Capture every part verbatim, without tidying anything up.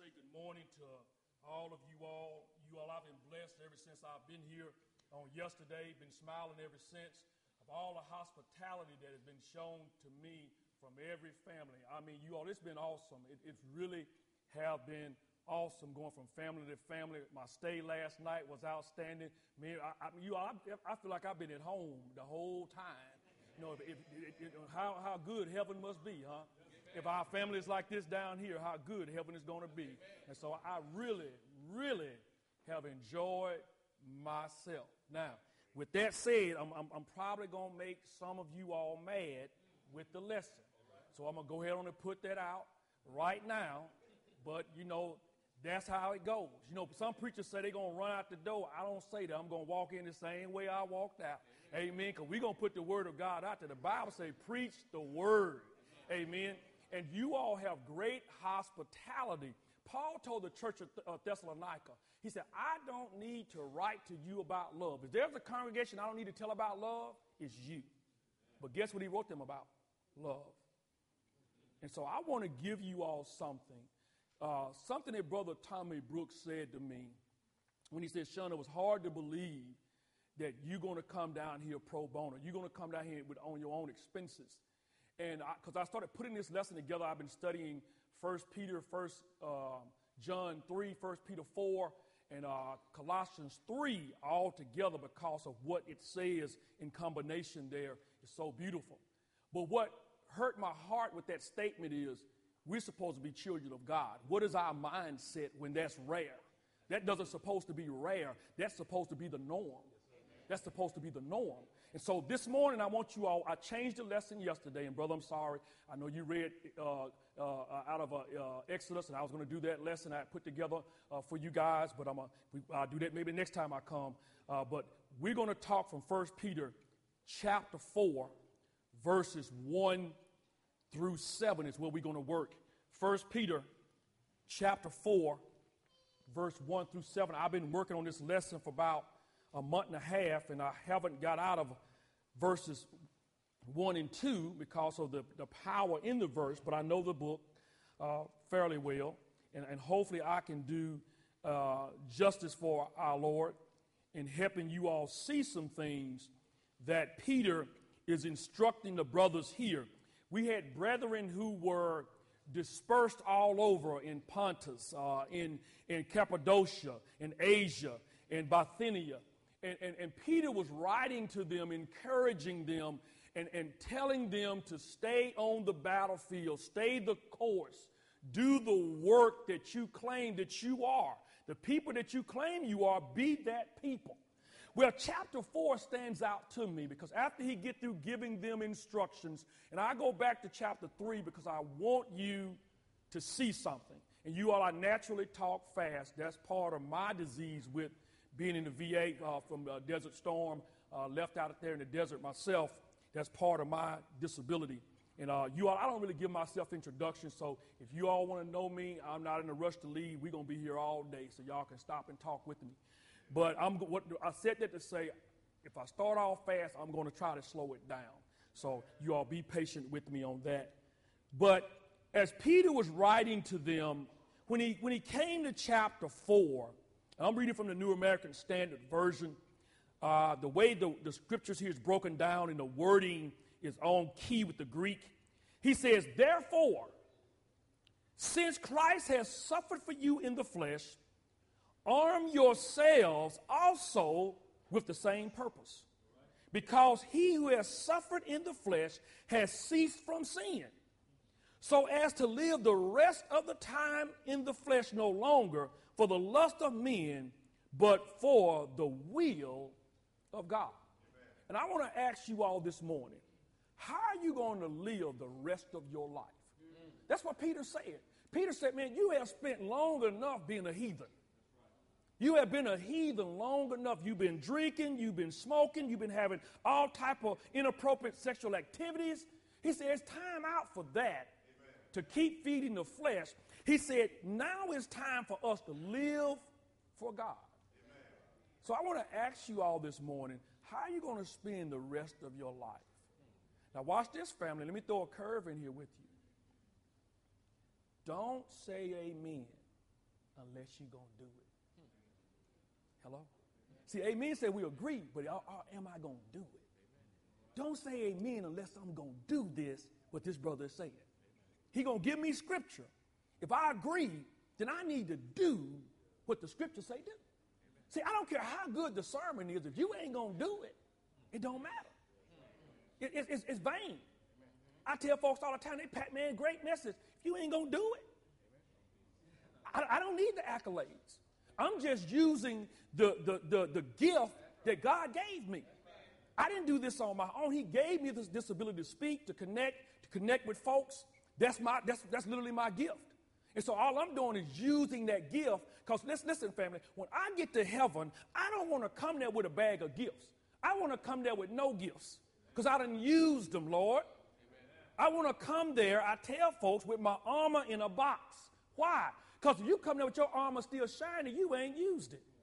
say good morning to all of you all. You all, I've been blessed ever since I've been here on yesterday, been smiling ever since of all the hospitality that has been shown to me from every family. I mean, you all, it's been awesome. It, it's really have been awesome going from family to family. My stay last night was outstanding. Man, I, I, you all, I, I feel like I've been at home the whole time. You know, if, if, if, how, how good heaven must be, huh? If our family is like this down here, how good heaven is going to be. And so I really, really have enjoyed myself. Now, with that said, I'm, I'm, I'm probably going to make some of you all mad with the lesson. So I'm going to go ahead on and put that out right now. But, you know, that's how it goes. You know, some preachers say they're going to run out the door. I don't say that. I'm going to walk in the same way I walked out. Amen. Because we're going to put the word of God out there. The Bible says, preach the word. Amen. And you all have great hospitality. Paul told the church of uh, Thessalonica, he said, I don't need to write to you about love. If there's a congregation I don't need to tell about love, it's you. But guess what he wrote them about? Love. And so I want to give you all something. Uh, something that Brother Tommy Brooks said to me when he said, Sean, it was hard to believe that you're going to come down here pro bono. You're going to come down here with, on your own expenses. And because I, I started putting this lesson together, I've been studying First Peter, First uh, John three, First Peter four, and uh, Colossians three all together because of what it says in combination there. It's so beautiful. But what hurt my heart with that statement is we're supposed to be children of God. What is our mindset when that's rare? That doesn't supposed to be rare. That's supposed to be the norm. That's supposed to be the norm. And so this morning, I want you all, I changed the lesson yesterday, and brother, I'm sorry. I know you read uh, uh, out of uh, uh, Exodus, and I was going to do that lesson I put together uh, for you guys, but I'm a, we, I'll do that maybe next time I come. Uh, but we're going to talk from First Peter chapter four, verses one through seven is where we're going to work. First Peter chapter four, verse one through seven. I've been working on this lesson for about a month and a half, and I haven't got out of verses one and two because of the, the power in the verse, but I know the book uh, fairly well, and, and hopefully I can do uh, justice for our Lord in helping you all see some things that Peter is instructing the brothers here. We had brethren who were dispersed all over in Pontus, uh, in, in Cappadocia, in Asia, in Bithynia. And, and, and Peter was writing to them, encouraging them, and, and telling them to stay on the battlefield, stay the course, do the work that you claim that you are. The people that you claim you are, be that people. Well, chapter four stands out to me because after he get through giving them instructions, and I go back to chapter three because I want you to see something. And you all, I naturally talk fast. That's part of my disease with being in the V A uh, from uh, Desert Storm, uh, left out there in the desert myself. That's part of my disability. And uh, you all, I don't really give myself introductions, so if you all want to know me, I'm not in a rush to leave. We're going to be here all day, so y'all can stop and talk with me. But I'm what I said that to say, if I start off fast, I'm going to try to slow it down. So you all be patient with me on that. But as Peter was writing to them, when he when he came to chapter four, and I'm reading from the New American Standard Version, uh, the way the, the scriptures here is broken down and the wording is on key with the Greek. He says, therefore, since Christ has suffered for you in the flesh, arm yourselves also with the same purpose. Because he who has suffered in the flesh has ceased from sin, so as to live the rest of the time in the flesh no longer for the lust of men, but for the will of God. Amen. And I want to ask you all this morning, how are you going to live the rest of your life? Mm. That's what Peter said. Peter said, man, you have spent long enough being a heathen. You have been a heathen long enough. You've been drinking, you've been smoking, you've been having all type of inappropriate sexual activities. He said, it's time out for that. Amen. To keep feeding the flesh. He said, now it's time for us to live for God. Amen. So I want to ask you all this morning, how are you going to spend the rest of your life? Now watch this, family. Let me throw a curve in here with you. Don't say amen unless you're going to do it. Hello? See, amen said we agree, but are, are, am I going to do it? Don't say amen unless I'm going to do this, what this brother is saying. He going to give me scripture. If I agree, then I need to do what the scriptures say do. See, I don't care how good the sermon is. If you ain't going to do it, it don't matter. It, it, it's, it's vain. I tell folks all the time, they pat, man, great message. If you ain't going to do it, I, I don't need the accolades. I'm just using the, the, the, the gift that God gave me. I didn't do this on my own. He gave me this, this ability to speak, to connect, to connect with folks. That's my that's that's literally my gift. And so all I'm doing is using that gift. Because listen, listen, family, when I get to heaven, I don't want to come there with a bag of gifts. I want to come there with no gifts. Because I done used them, Lord. I want to come there, I tell folks, with my armor in a box. Why? Because if you come there with your armor still shining, you ain't used it.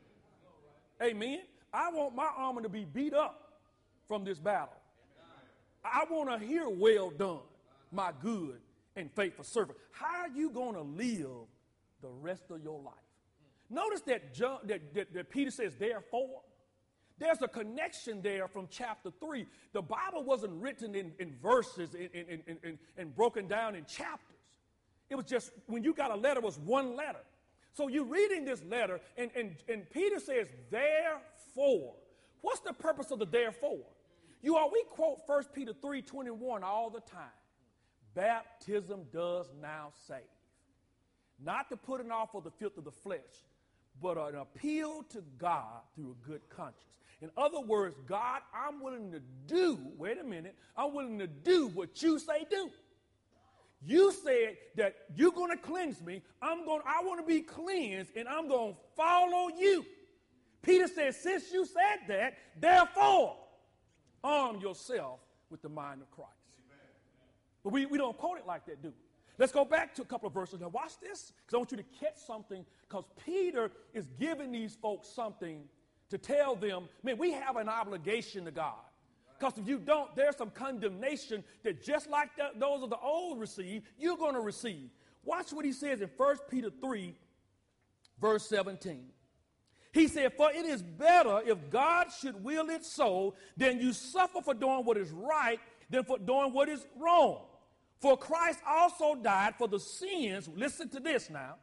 Amen. I want my armor to be beat up from this battle. I want to hear, well done, my good and faithful servant. How are you going to live the rest of your life? Notice that, John, that, that, that Peter says, therefore. There's a connection there from chapter three. The Bible wasn't written in, in verses and in, in, in, in broken down in chapters. It was just, when you got a letter, it was one letter. So you're reading this letter, and, and, and Peter says, therefore. What's the purpose of the therefore? You all, we quote First Peter three twenty-one all the time. Baptism does now save. Not to put it off for the filth of the flesh, but an appeal to God through a good conscience. In other words, God, I'm willing to do, wait a minute, I'm willing to do what you say do. You said that you're going to cleanse me. I'm going, I want to be cleansed, and I'm going to follow you. Peter says, since you said that, therefore, arm yourself with the mind of Christ. Amen. But we, we don't quote it like that, do we? Let's go back to a couple of verses. Now watch this, because I want you to catch something, because Peter is giving these folks something to tell them, man, we have an obligation to God. Because if you don't, there's some condemnation that just like the, those of the old received, you're going to receive. Watch what he says in First Peter three, verse seventeen. He said, for it is better if God should will it so than you suffer for doing what is right than for doing what is wrong. For Christ also died for the sins, listen to this now.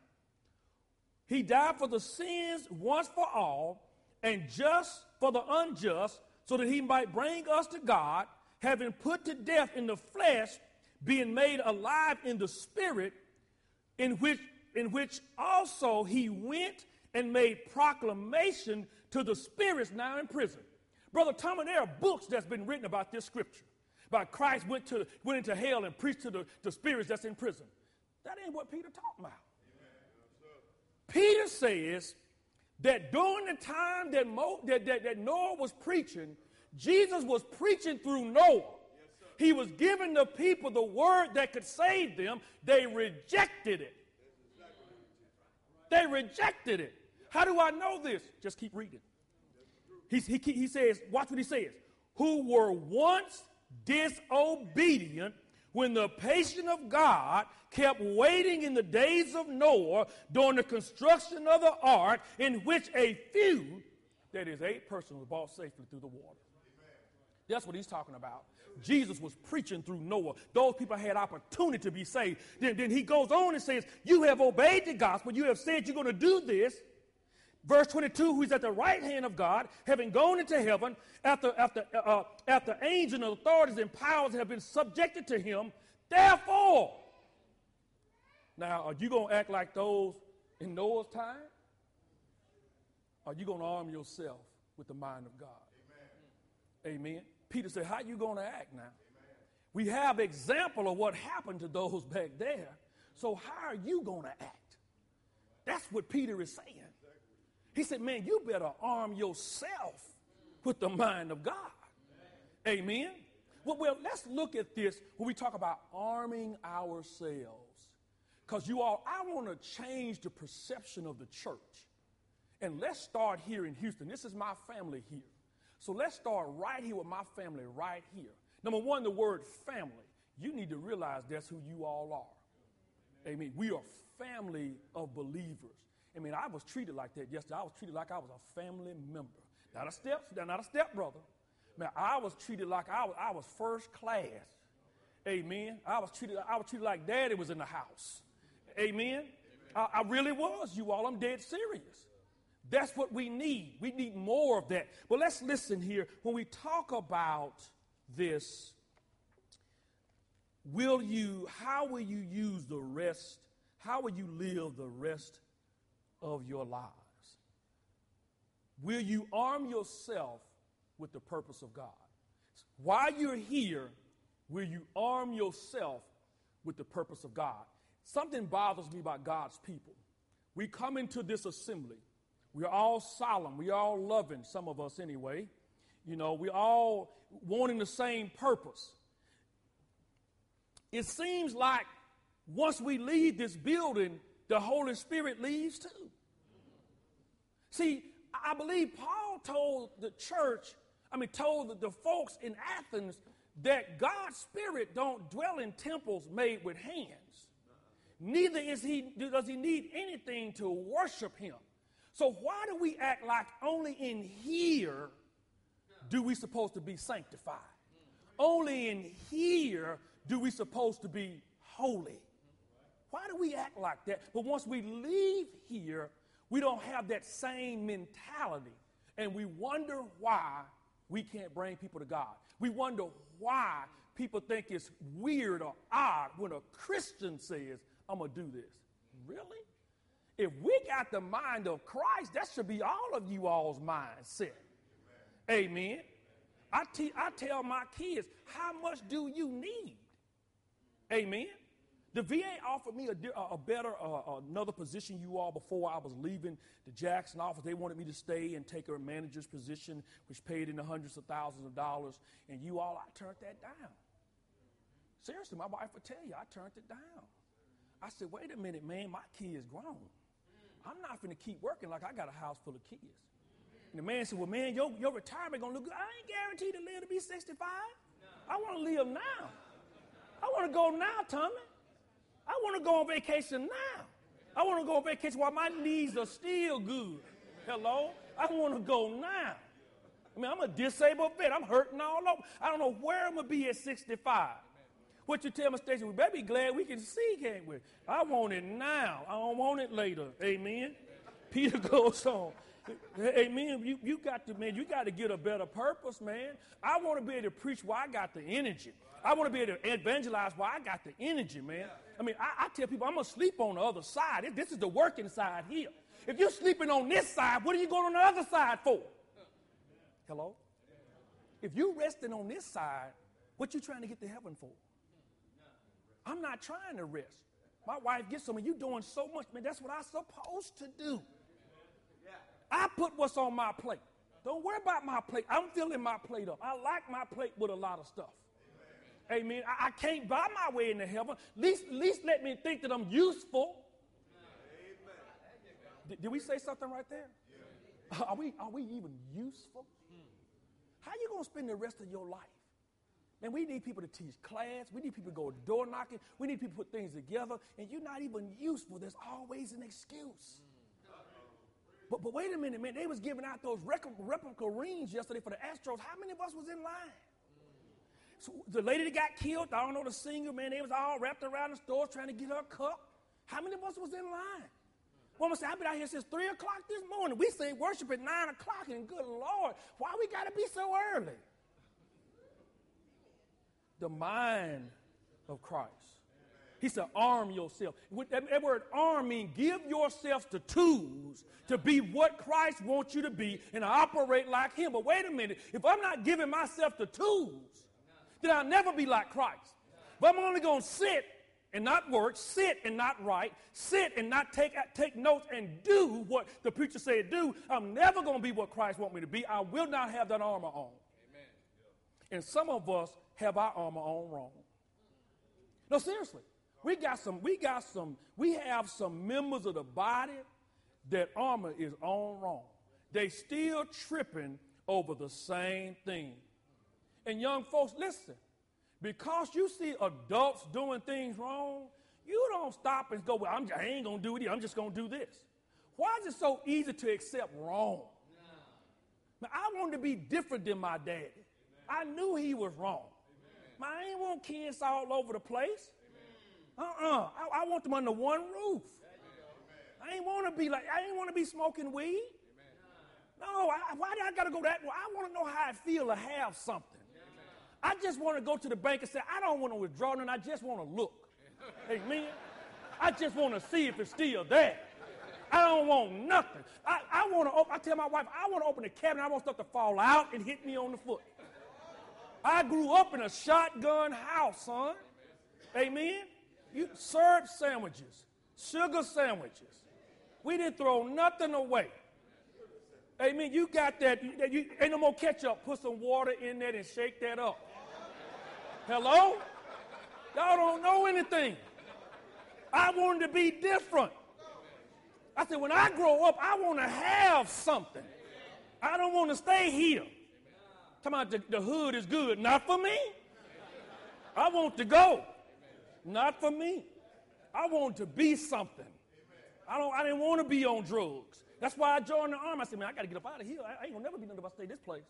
He died for the sins once for all, and just for the unjust, so that he might bring us to God, having put to death in the flesh, being made alive in the spirit, in which, in which also he went and made proclamation to the spirits now in prison. Brother Thomas, there are books that's been written about this scripture. About Christ went to went into hell and preached to the, the spirits that's in prison. That ain't what Peter talking about. Amen. Peter says that during the time that, Mo, that, that, that Noah was preaching, Jesus was preaching through Noah. Yes, he was giving the people the word that could save them. They rejected it. They rejected it. How do I know this? Just keep reading. He, he, he says, watch what he says. Who were once disobedient when the patience of God kept waiting in the days of Noah during the construction of the ark, in which a few, that is eight persons, was brought safely through the water. That's what he's talking about. Jesus was preaching through Noah. Those people had opportunity to be saved. Then, then he goes on and says, you have obeyed the gospel. You have said you're going to do this. Verse twenty-two, who is at the right hand of God, having gone into heaven, after, after, uh, after angels and authorities and powers have been subjected to him. Therefore, now, are you going to act like those in Noah's time? Or are you going to arm yourself with the mind of God? Amen. Amen. Peter said, how are you going to act now? Amen. We have example of what happened to those back there. So how are you going to act? That's what Peter is saying. He said, man, you better arm yourself with the mind of God. Amen. Amen. Well, well, let's look at this when we talk about arming ourselves. Because you all, I want to change the perception of the church. And let's start here in Houston. This is my family here. So let's start right here with my family right here. Number one, the word family. You need to realize that's who you all are. Amen. We are family of believers. I mean, I was treated like that yesterday. I was treated like I was a family member. Not a step, not a stepbrother. Man, I was treated like I was, I was first class. Amen. I was treated, I was treated like daddy was in the house. Amen. I, I really was, you all. I'm dead serious. That's what we need. We need more of that. But let's listen here. When we talk about this, will you, how will you use the rest, how will you live the rest of your lives? Will you arm yourself with the purpose of God? While you're here, will you arm yourself with the purpose of God? Something bothers me about God's people. We come into this assembly. We're all solemn. We're all loving, some of us anyway. You know, we're all wanting the same purpose. It seems like once we leave this building, the Holy Spirit leaves too. See, I believe Paul told the church, I mean, told the, the folks in Athens that God's Spirit don't dwell in temples made with hands. Neither is he, does he need anything to worship him. So why do we act like only in here do we supposed to be sanctified? Only in here do we supposed to be holy? Why do we act like that? But once we leave here, we don't have that same mentality. And we wonder why we can't bring people to God. We wonder why people think it's weird or odd when a Christian says, I'm going to do this. Really? If we got the mind of Christ, that should be all of you all's mindset. Amen. Amen. I, te- I tell my kids, how much do you need? Amen. The V A offered me a, a better, uh, another position, you all, before I was leaving the Jackson office. They wanted me to stay and take a manager's position, which paid in the hundreds of thousands of dollars. And you all, I turned that down. Seriously, my wife would tell you, I turned it down. I said, wait a minute, man, my kid's grown. I'm not going to keep working like I got a house full of kids. And the man said, well, man, your, your retirement going to look good. I ain't guaranteed to live to be sixty-five. I want to live now. I want to go now, Tommy. I want to go on vacation now. I want to go on vacation while my knees are still good. Hello? I want to go now. I mean, I'm a disabled vet. I'm hurting all over. I don't know where I'm going to be at sixty-five. What you tell me, Stacey, we better be glad we can see, can't we? I want it now. I don't want it later. Amen. Peter goes on. Amen. You, you got to, man, you got to get a better purpose, man. I want to be able to preach while I got the energy. I want to be able to evangelize while I got the energy, man. I mean, I, I tell people I'm going to sleep on the other side. This is the working side here. If you're sleeping on this side, what are you going on the other side for? Hello? If you're resting on this side, what you trying to get to heaven for? I'm not trying to rest. My wife gets on me, you doing so much, man, that's what I'm supposed to do. I put what's on my plate. Don't worry about my plate. I'm filling my plate up. I like my plate with a lot of stuff. Amen. Amen. I, I can't buy my way into heaven. At least, at least let me think that I'm useful. Did, did we say something right there? Yeah. Are we, are we even useful? How are you going to spend the rest of your life? Man, we need people to teach class. We need people to go door knocking. We need people to put things together. And you're not even useful. There's always an excuse. But, but wait a minute, man. They was giving out those replica, replica rings yesterday for the Astros. How many of us was in line? So the lady that got killed, I don't know, the singer, man, they was all wrapped around the store trying to get her cup. How many of us was in line? Woman said, I've been out here since three o'clock this morning. We say worship at nine o'clock, and good Lord, why we got to be so early? The mind of Christ. He said, arm yourself. That, that word arm means give yourself the tools to be what Christ wants you to be and operate like him. But wait a minute. If I'm not giving myself the tools, then I'll never be like Christ. But I'm only going to sit and not work, sit and not write, sit and not take, take notes and do what the preacher said do. I'm never going to be what Christ wants me to be. I will not have that armor on. Amen. And some of us have our armor on wrong. No, seriously. We got some, we got some, we have some members of the body that armor is on wrong. They still tripping over the same thing. And young folks, listen, because you see adults doing things wrong, You don't stop and go, well, I'm, I ain't going to do it. I'm just going to do this. Why is it so easy to accept wrong? Now, I wanted to be different than my daddy. I knew he was wrong. Man, I ain't want kids all over the place. Uh-uh. I, I want them under one roof. I ain't want to be like, I ain't want to be smoking weed. No, I, why do I got to go that way? I want to know how it feel to have something. I just want to go to the bank and say, I don't want to withdraw, and I just want to look. Amen. I just want to see if it's still there. I don't want nothing. I, I want to. I tell my wife, I want to open the cabinet. I want stuff to fall out and hit me on the foot. I grew up in a shotgun house, son. Amen. You syrup sandwiches, sugar sandwiches. We didn't throw nothing away. Amen. You got that. You, you, ain't no more ketchup. Put some water in there and shake that up. Hello? Y'all don't know anything. I wanted to be different. I said, when I grow up, I want to have something. I don't want to stay here. Come on, the, the hood is good. Not for me. I want to go. Not for me. I want to be something. I don't. I didn't want to be on drugs. That's why I joined the army. I said, man, I got to get up out of here. I, I ain't going to never be nothing if I stay this place.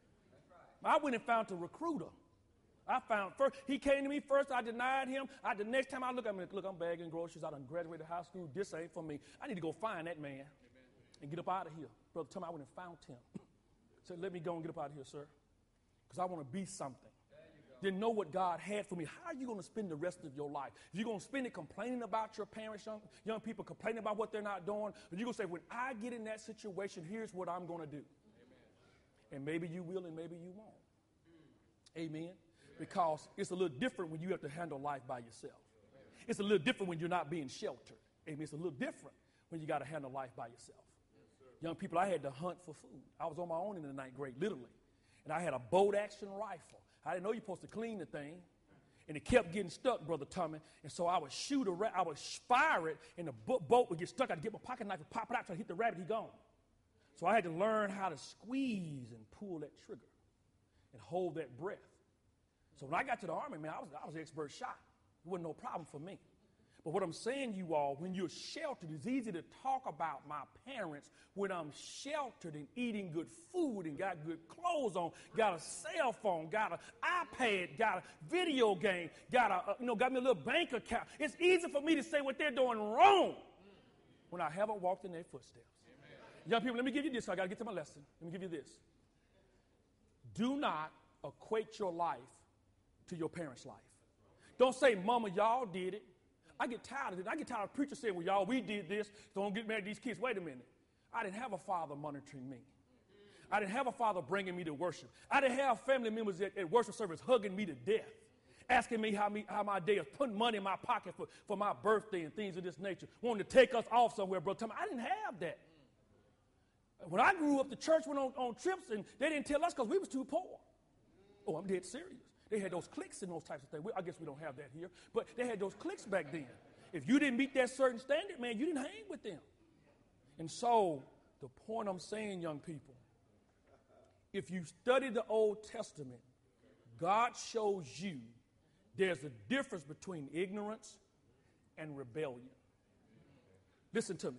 I went and found a recruiter. I found first, he came to me first, I denied him. I, the next time I look at him, look, I'm bagging groceries, I done graduated high school, this ain't for me. I need to go find that man Amen. And get up out of here. Brother, tell me I went and found him. Said, let me go and get up out of here, sir, because I want to be something. Didn't know what God had for me. How are you going to spend the rest of your life? If you're going to spend it complaining about your parents, young, young people complaining about what they're not doing, or you're going to say, when I get in that situation, here's what I'm going to do. Amen. And maybe you will and maybe you won't. Mm. Amen. Because it's a little different when you have to handle life by yourself. It's a little different when you're not being sheltered. Amen. It's a little different when you got to handle life by yourself. Yes, young people, I had to hunt for food. I was on my own in the ninth grade, literally. And I had a bolt action rifle. I didn't know you're supposed to clean the thing. And it kept getting stuck, Brother Tommy. And so I would shoot a rabbit. I would fire it, and the bo- bolt would get stuck. I'd get my pocket knife and pop it out, try to hit the rabbit. He gone. So I had to learn how to squeeze and pull that trigger and hold that breath. So when I got to the Army, man, I was, I was an expert shot. It wasn't no problem for me. But what I'm saying, you all, when you're sheltered, it's easy to talk about my parents when I'm sheltered and eating good food and got good clothes on, got a cell phone, got an iPad, got a video game, got a, uh, you know, got me a little bank account. It's easy for me to say what they're doing wrong when I haven't walked in their footsteps. Amen. Young people, let me give you this. So I got to get to my lesson. Let me give you this. Do not equate your life to your parents' life. Don't say, Mama, y'all did it. I get tired of it. I get tired of preachers saying, well, y'all, we did this. Don't get mad at these kids. Wait a minute. I didn't have a father monitoring me. I didn't have a father bringing me to worship. I didn't have family members at, at worship service hugging me to death, asking me how, me how my day is, putting money in my pocket for, for my birthday and things of this nature, wanting to take us off somewhere, brother. Tell me, I didn't have that. When I grew up, the church went on, on trips, and they didn't tell us because we was too poor. Oh, I'm dead serious. They had those cliques and those types of things. I guess we don't have that here. But they had those cliques back then. If you didn't meet that certain standard, man, you didn't hang with them. And so the point I'm saying, young people, if you study the Old Testament, God shows you there's a difference between ignorance and rebellion. Listen to me.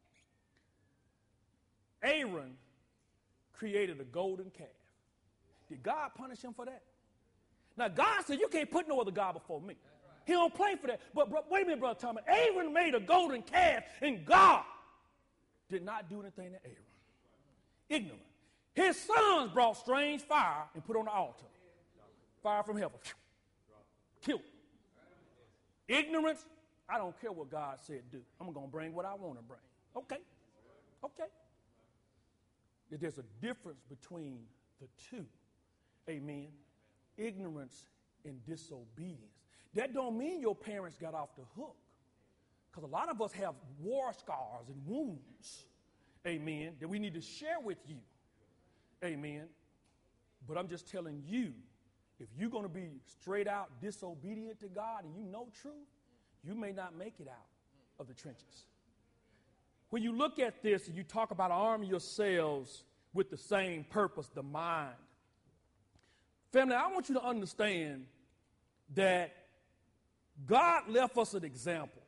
Aaron created a golden calf. Did God punish him for that? Now, God said, you can't put no other God before me. He don't play for that. But, but wait a minute, Brother Thomas. Aaron made a golden calf, and God did not do anything to Aaron. Ignorant. His sons brought strange fire and put on the altar. Fire from heaven. Killed. Ignorance, I don't care what God said do. I'm going to bring what I want to bring. Okay. Okay. There's a difference between the two. Amen. Ignorance and disobedience. That don't mean your parents got off the hook. Because a lot of us have war scars and wounds, amen, that we need to share with you, amen. But I'm just telling you, if you're going to be straight out disobedient to God and you know truth, you may not make it out of the trenches. When you look at this and you talk about arming yourselves with the same purpose, the mind. Family, I want you to understand that God left us an example.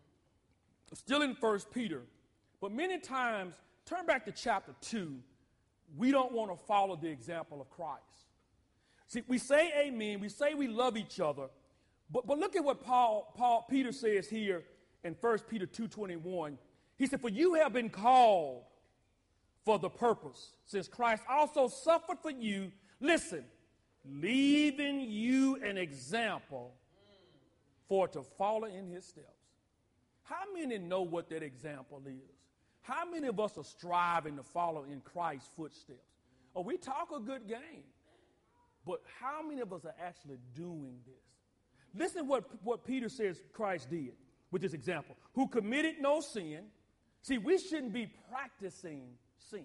Still in First Peter, but many times, turn back to chapter two, we don't want to follow the example of Christ. See, we say amen, we say we love each other, but, but look at what Paul, Paul Peter says here in First Peter two twenty-one. He said, for you have been called for the purpose, since Christ also suffered for you, listen, leaving you an example for to follow in his steps. How many know what that example is? How many of us are striving to follow in Christ's footsteps? Oh, we talk a good game, but how many of us are actually doing this? Listen to what, what Peter says Christ did with this example. Who committed no sin. See, we shouldn't be practicing sin.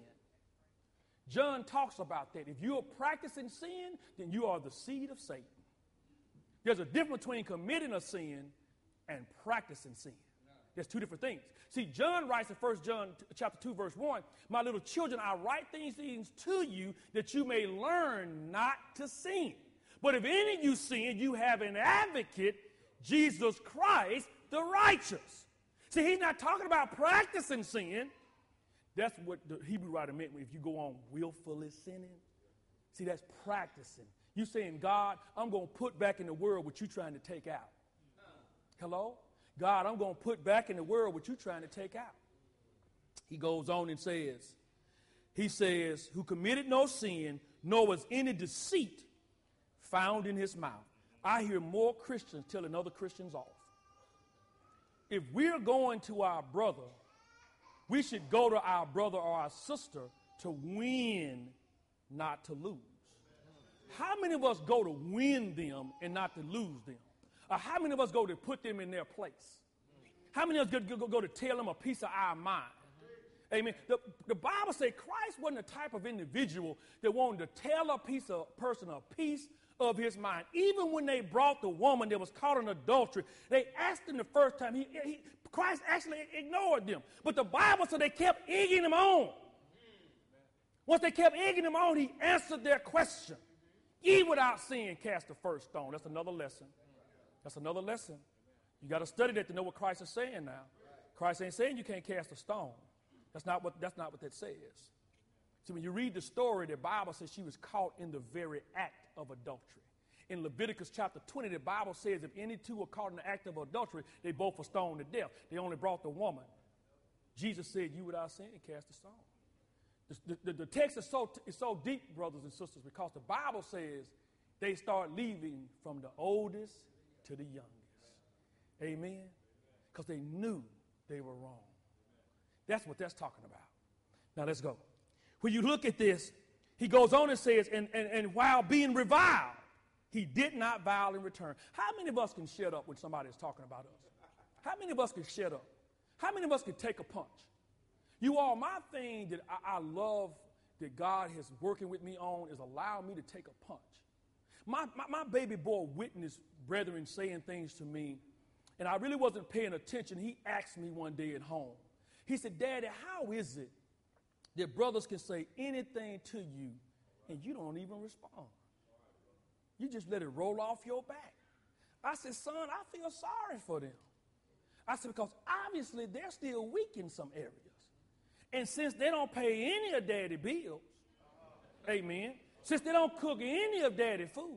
John talks about that. If you are practicing sin, then you are the seed of Satan. There's a difference between committing a sin and practicing sin. There's two different things. See, John writes in First John chapter two, verse one, my little children, I write these things to you that you may learn not to sin. But if any of you sin, you have an advocate, Jesus Christ, the righteous. See, he's not talking about practicing sin. That's what the Hebrew writer meant if you go on willfully sinning. See, that's practicing. You saying, God, I'm going to put back in the world what you're trying to take out. Hello? God, I'm going to put back in the world what you're trying to take out. He goes on and says, he says, who committed no sin, nor was any deceit found in his mouth. I hear more Christians telling other Christians off. If we're going to our brother, we should go to our brother or our sister to win, not to lose. How many of us go to win them and not to lose them? Or how many of us go to put them in their place? How many of us go, go, go to tell them a piece of our mind? Amen. The, the Bible says Christ wasn't the type of individual that wanted to tell a piece of person a piece of his mind. Even when they brought the woman that was caught in adultery, they asked him the first time. He, he, Christ actually ignored them. But the Bible said they kept egging him on. Once they kept egging him on, he answered their question. Ye without sin cast the first stone. That's another lesson. That's another lesson. You got to study that to know what Christ is saying now. Christ ain't saying you can't cast a stone. That's not what, that's not what that says. See, when you read the story, the Bible says she was caught in the very act of adultery. In Leviticus chapter twenty, the Bible says if any two are caught in the act of adultery, they both were stoned to death. They only brought the woman. Jesus said, you without sin cast a stone. The, the, the text is so, is so deep, brothers and sisters, because the Bible says they start leaving from the oldest to the youngest. Amen? Because they knew they were wrong. That's what that's talking about. Now let's go. When you look at this, he goes on and says, and, and, and while being reviled, he did not vile in return. How many of us can shut up when somebody is talking about us? How many of us can shut up? How many of us can take a punch? You all, my thing that I, I love that God is working with me on is allow me to take a punch. My, my, my baby boy witnessed brethren saying things to me, and I really wasn't paying attention. He asked me one day at home. He said, Daddy, how is it that brothers can say anything to you and you don't even respond? You just let it roll off your back. I said, son, I feel sorry for them. I said, because obviously they're still weak in some areas. And since they don't pay any of daddy bills, amen, since they don't cook any of daddy food,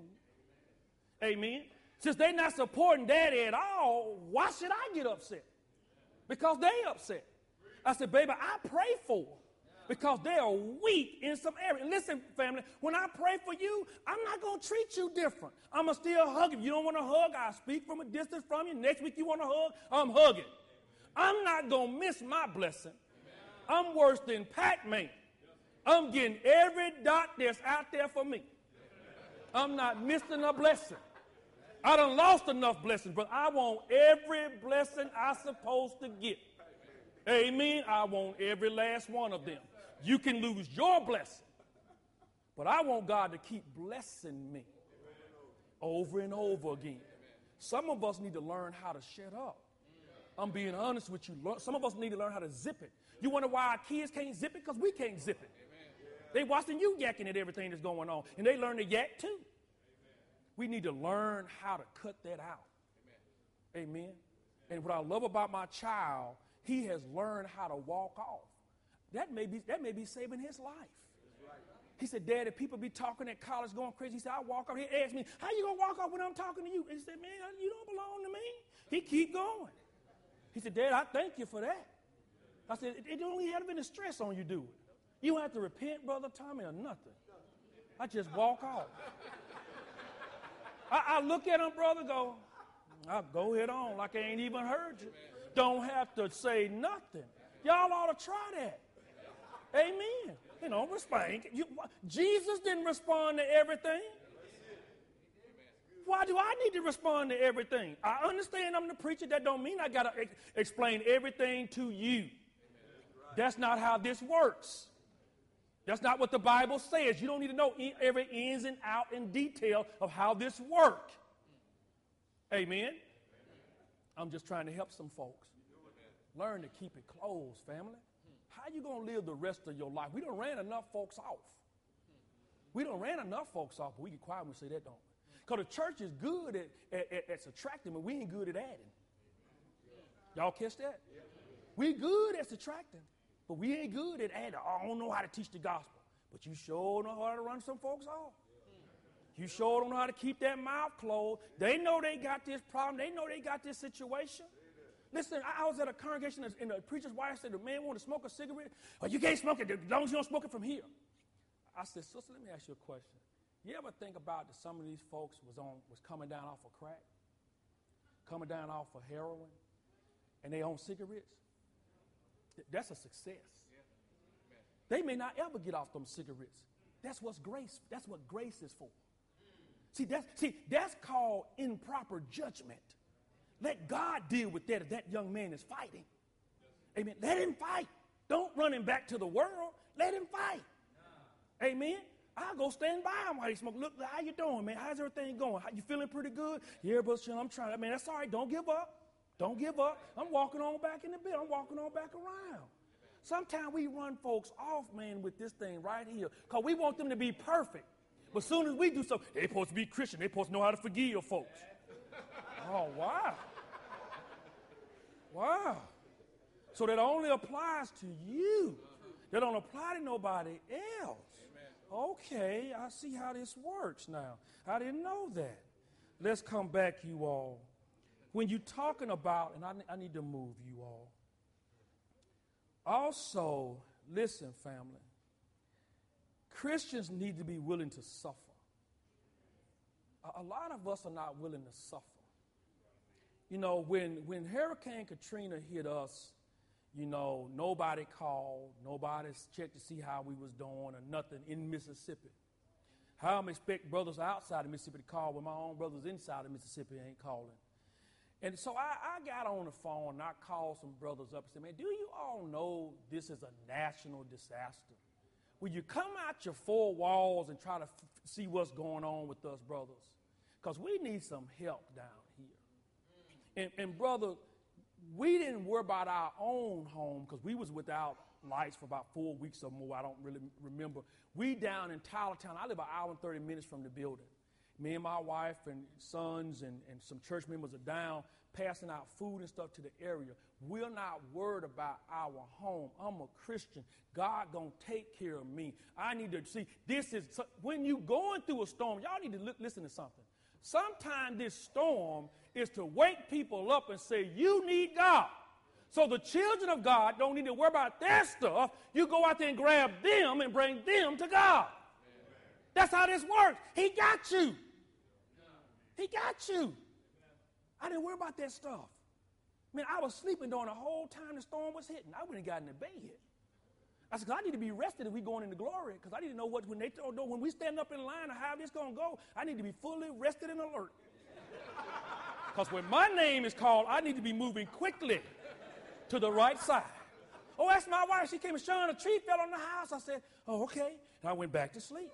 amen, since they're not supporting daddy at all, why should I get upset? Because they upset. I said, baby, I pray for them because they are weak in some area. And listen, family, when I pray for you, I'm not going to treat you different. I'm going to still hug you. If you don't want to hug, I speak from a distance from you. Next week you want to hug, I'm hugging. I'm not going to miss my blessing. I'm worse than Pac-Man. I'm getting every dot that's out there for me. I'm not missing a blessing. I done lost enough blessings, but I want every blessing I'm supposed to get. Amen. I want every last one of them. You can lose your blessing, but I want God to keep blessing me over and over again. Some of us need to learn how to shut up. I'm being honest with you. Some of us need to learn how to zip it. You wonder why our kids can't zip it? Because we can't zip it. They watching you yakking at everything that's going on, and they learn to yak too. We need to learn how to cut that out. Amen. And what I love about my child, he has learned how to walk off. That may be, that may be saving his life. He said, Daddy, people be talking at college going crazy. He said, I walk off. He asked me, how you going to walk off when I'm talking to you? And he said, man, you don't belong to me. He keep going. He said, Dad, I thank you for that. I said, it, it don't even have any stress on you, do it. You don't have to repent, Brother Tommy, or nothing. I just walk off. I, I look at him, brother, go, I'll go head on like I ain't even heard you. Don't have to say nothing. Y'all ought to try that. Amen. You know, respond. You, Jesus didn't respond to everything. Why do I need to respond to everything? I understand I'm the preacher. That don't mean I got to ex- explain everything to you. That's not how this works. That's not what the Bible says. You don't need to know every ins and out and detail of how this works. Amen. I'm just trying to help some folks. Learn to keep it closed, family. How you going to live the rest of your life? We done ran enough folks off. We done ran enough folks off, but we get quiet when we say that, don't we? Because the church is good at, at, at, at subtracting, but we ain't good at adding. Y'all catch that? We good at subtracting, but we ain't good at adding. I don't know how to teach the gospel, but you sure know how to run some folks off. You sure don't know how to keep that mouth closed. They know they got this problem. They know they got this situation. Listen, I, I was at a congregation and the preacher's wife said, the man wanted to smoke a cigarette. Oh, you can't smoke it as long as you don't smoke it from here. I said, sister, let me ask you a question. You ever think about that some of these folks was on was coming down off of crack, coming down off of heroin, and they own cigarettes? Th- that's a success. Yeah. They may not ever get off them cigarettes. That's what's grace. That's what grace is for. See, that's see, that's called improper judgment. Let God deal with that if that young man is fighting. Amen. Let him fight. Don't run him back to the world. Let him fight. Amen. I'll go stand by him while he smoke. Look, how you doing, man? How's everything going? How, you feeling pretty good? Yeah, Brother Sean, I'm trying. I mean, that's all right. Don't give up. Don't give up. I'm walking on back in the bed. I'm walking on back around. Sometimes we run folks off, man, with this thing right here because we want them to be perfect. But as soon as we do something, they're supposed to be Christian. They're supposed to know how to forgive folks. Oh, wow. Wow. So that only applies to you. That don't apply to nobody else. Okay, I see how this works now. I didn't know that. Let's come back, you all. When you're talking about, and I, I need to move you all. Also, listen, family. Christians need to be willing to suffer. A, a lot of us are not willing to suffer. You know, when, when Hurricane Katrina hit us, you know, nobody called, nobody checked to see how we was doing or nothing in Mississippi. How am I expect brothers outside of Mississippi to call when my own brothers inside of Mississippi ain't calling? And so I, I got on the phone and I called some brothers up and said, man, do you all know this is a national disaster? Will you come out your four walls and try to f- see what's going on with us, brothers? Because we need some help down here. And, and brother, we didn't worry about our own home because we was without lights for about four weeks or more. I don't really remember. We down in Tylertown. I live an hour and thirty minutes from the building. Me and my wife and sons and, and some church members are down passing out food and stuff to the area. We're not worried about our home. I'm a Christian. God gonna take care of me. I need to see, this is, when you going through a storm, y'all need to look, listen to something. Sometimes this storm is to wake people up and say, you need God. So the children of God don't need to worry about their stuff. You go out there and grab them and bring them to God. Amen. That's how this works. He got you. He got you. I didn't worry about that stuff. Man, I was sleeping during the whole time the storm was hitting. I wouldn't have gotten in bed. I said, I need to be rested if we're going into glory, because I need to know what, when they told, when we stand up in line of how this going to go, I need to be fully rested and alert. Because when my name is called, I need to be moving quickly to the right side. Oh, that's my wife. She came and showing a tree fell on the house. I said, oh, okay. And I went back to sleep.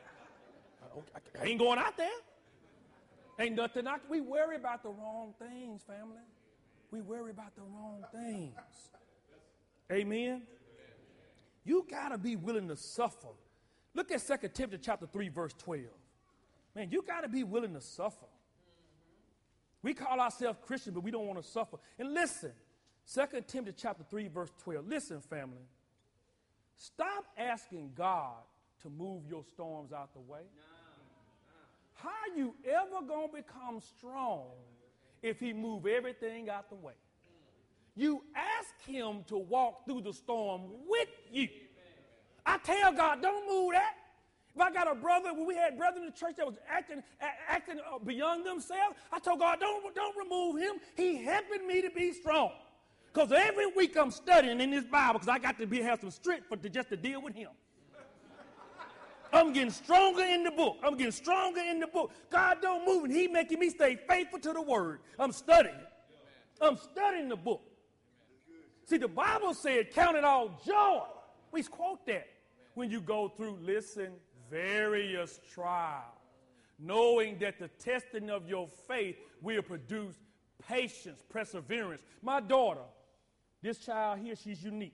I ain't going out there. Ain't nothing. I, we worry about the wrong things, family. We worry about the wrong things. Amen. You got to be willing to suffer. Look at Second Timothy chapter three, verse twelve. Man, you got to be willing to suffer. We call ourselves Christians, but we don't want to suffer. And listen, Second Timothy chapter three, verse twelve. Listen, family. Stop asking God to move your storms out the way. How are you ever going to become strong if he move everything out the way? You ask him to walk through the storm with you. I tell God, don't move that. If I got a brother, when we had brothers in the church that was acting, acting beyond themselves, I told God, don't, don't remove him. He helping me to be strong. Because every week I'm studying in this Bible because I got to be, have some strength for to, just to deal with him. I'm getting stronger in the book. I'm getting stronger in the book. God don't move, and he making me stay faithful to the word. I'm studying. I'm studying the book. See, the Bible said, count it all joy. We quote that. When you go through, listen, various trials, knowing that the testing of your faith will produce patience, perseverance. My daughter, this child here, she's unique.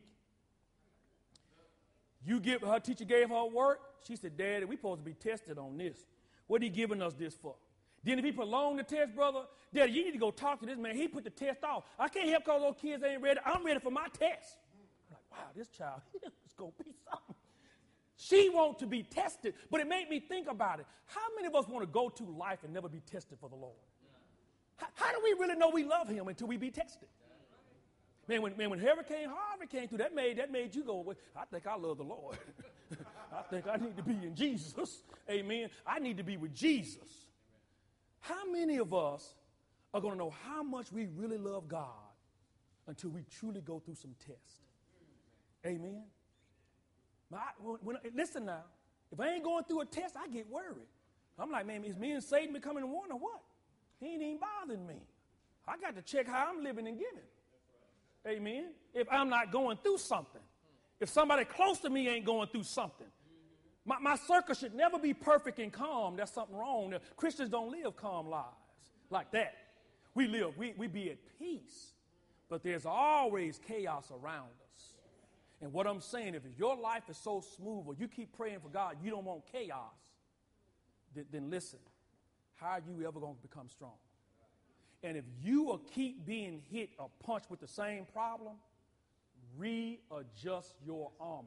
You give her teacher gave her work. She said, Daddy, we supposed to be tested on this. What are you giving us this for? Then if he prolonged the test, brother, Daddy, you need to go talk to this man. He put the test off. I can't help because those kids ain't ready. I'm ready for my test. I'm like, wow, this child is going to be something. She wants to be tested, but it made me think about it. How many of us want to go to life and never be tested for the Lord? How, how do we really know we love him until we be tested? Man, when, man, when Hurricane Harvey came through, that made, that made you go, well, I think I love the Lord. I think I need to be in Jesus. Amen. I need to be with Jesus. How many of us are going to know how much we really love God until we truly go through some tests? Amen. My, when, when, listen now, if I ain't going through a test, I get worried. I'm like, man, is me and Satan becoming one or what? He ain't even bothering me. I got to check how I'm living and giving. Amen. If I'm not going through something, if somebody close to me ain't going through something, my, my circle should never be perfect and calm. That's something wrong. Christians don't live calm lives like that. We live, we, we be at peace, but there's always chaos around us. And what I'm saying, if your life is so smooth or you keep praying for God, you don't want chaos, then, then listen, how are you ever going to become strong? And if you will keep being hit or punched with the same problem, readjust your armor.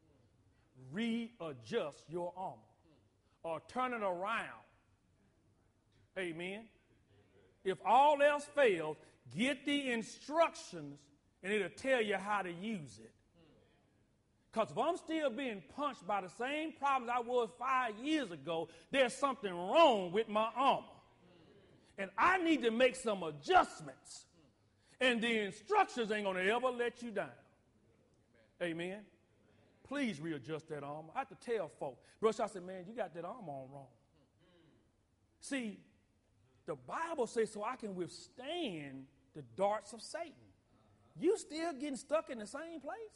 Readjust your armor. Or turn it around. Amen. If all else fails, get the instructions and it'll tell you how to use it. Because if I'm still being punched by the same problems I was five years ago, there's something wrong with my armor. And I need to make some adjustments. And the instructions ain't going to ever let you down. Amen. Please readjust that armor. I have to tell folk. Brush, I said, man, you got that armor on wrong. See, the Bible says so I can withstand the darts of Satan. You still getting stuck in the same place?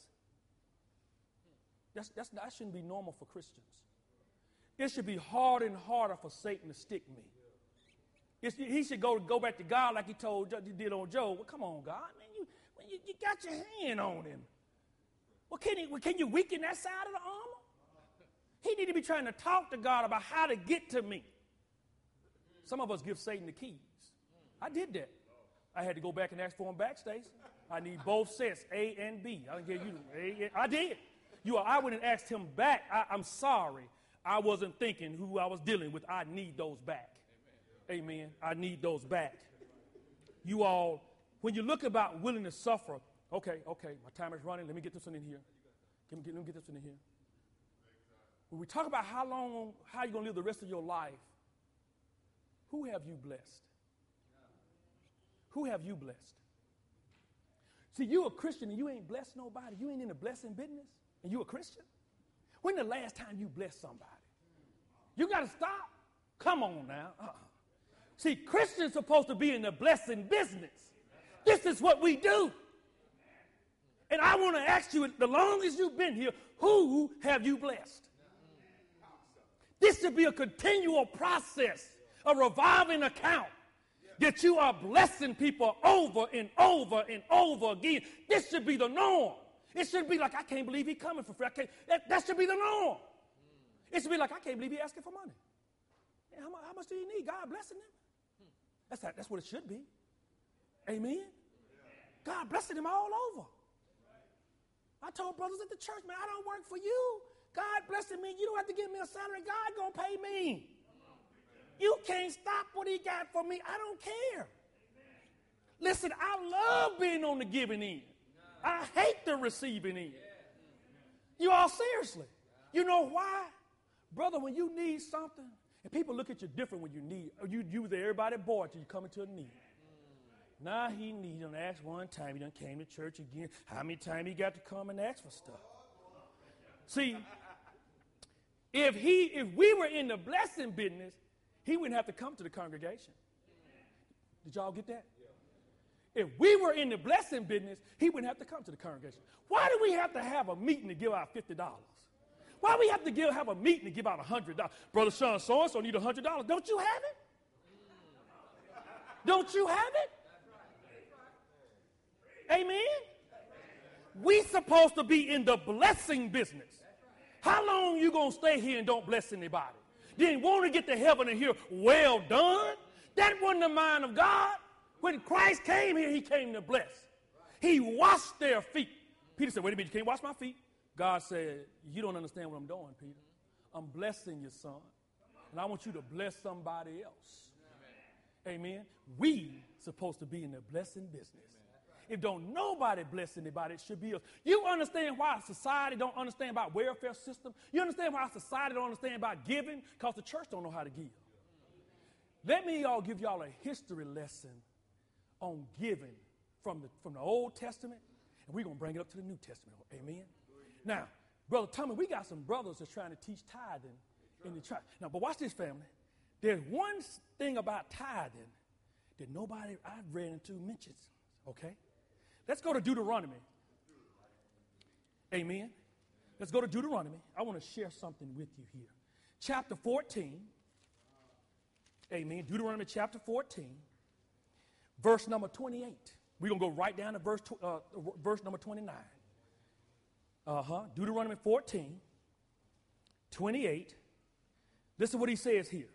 That's, that's, that shouldn't be normal for Christians. It should be harder and harder for Satan to stick me. It's, he should go, go back to God like he told he did on Job. Well, come on, God. Man, you, you, you got your hand on him. Well, can, he, well, can you weaken that side of the armor? He need to be trying to talk to God about how to get to me. Some of us give Satan the keys. I did that. I had to go back and ask for him backstage. I need both sets, A and B. I didn't give you A. I did. You, I went and asked him back. I, I'm sorry. I wasn't thinking who I was dealing with. I need those back. Amen. Amen. I need those back. You all, when you look about willing to suffer, okay, okay, my time is running. Let me get this one in here. Let me get, let me get this one in here. When we talk about how long, how you're going to live the rest of your life, who have you blessed? Who have you blessed? See, you a Christian and you ain't blessed nobody. You ain't in the blessing business and you a Christian. When the last time you blessed somebody? You got to stop. Come on now. Uh-uh. See, Christians supposed to be in the blessing business. This is what we do. And I want to ask you, the longest you've been here, who have you blessed? This should be a continual process, a revolving account, that you are blessing people over and over and over again. This should be the norm. It should be like, I can't believe he's coming for free. I can't, that, that should be the norm. It should be like, I can't believe he's asking for money. How much, how much do you need? God blessing him. That's, how, that's what it should be. Amen? God blessed him all over. I told brothers at the church, man, I don't work for you. God blessed me. You don't have to give me a salary. God going to pay me. You can't stop what he got for me. I don't care. Listen, I love being on the giving end. I hate the receiving end. You all seriously. You know why? Brother, when you need something, and people look at you different when you need, you, you was everybody boy till you come into a need. Now he need, he done asked one time, he done came to church again. How many times he got to come and ask for stuff? See, if he, if we were in the blessing business, he wouldn't have to come to the congregation. Did y'all get that? If we were in the blessing business, he wouldn't have to come to the congregation. Why do we have to have a meeting to give out fifty dollars? Why do we have to give, have a meeting to give out one hundred dollars? Brother Sean so-and-so need one hundred dollars. Don't you have it? Don't you have it? Amen? We supposed to be in the blessing business. How long you going to stay here and don't bless anybody? Then want to get to heaven and hear, well done? That wasn't the mind of God. When Christ came here, he came to bless. He washed their feet. Peter said, wait a minute, you can't wash my feet? God said, you don't understand what I'm doing, Peter. I'm blessing your son. And I want you to bless somebody else. Amen. Amen. We supposed to be in the blessing business. If don't nobody bless anybody, it should be us. You understand why society don't understand about welfare system? You understand why society don't understand about giving? Because the church don't know how to give. Let me y'all give y'all a history lesson on giving from the, from the Old Testament, and we're going to bring it up to the New Testament. Amen? Now, Brother Tommy, we got some brothers that's trying to teach tithing in the church. Now, but watch this, family. There's one thing about tithing that nobody I've read into mentions, okay? Let's go to Deuteronomy. Amen. Let's go to Deuteronomy. I want to share something with you here. Chapter fourteen. Amen. Deuteronomy chapter fourteen, verse number twenty-eight. We're going to go right down to verse, uh, verse number twenty-nine. Uh-huh. Deuteronomy fourteen, twenty-eight. Listen to what he says here.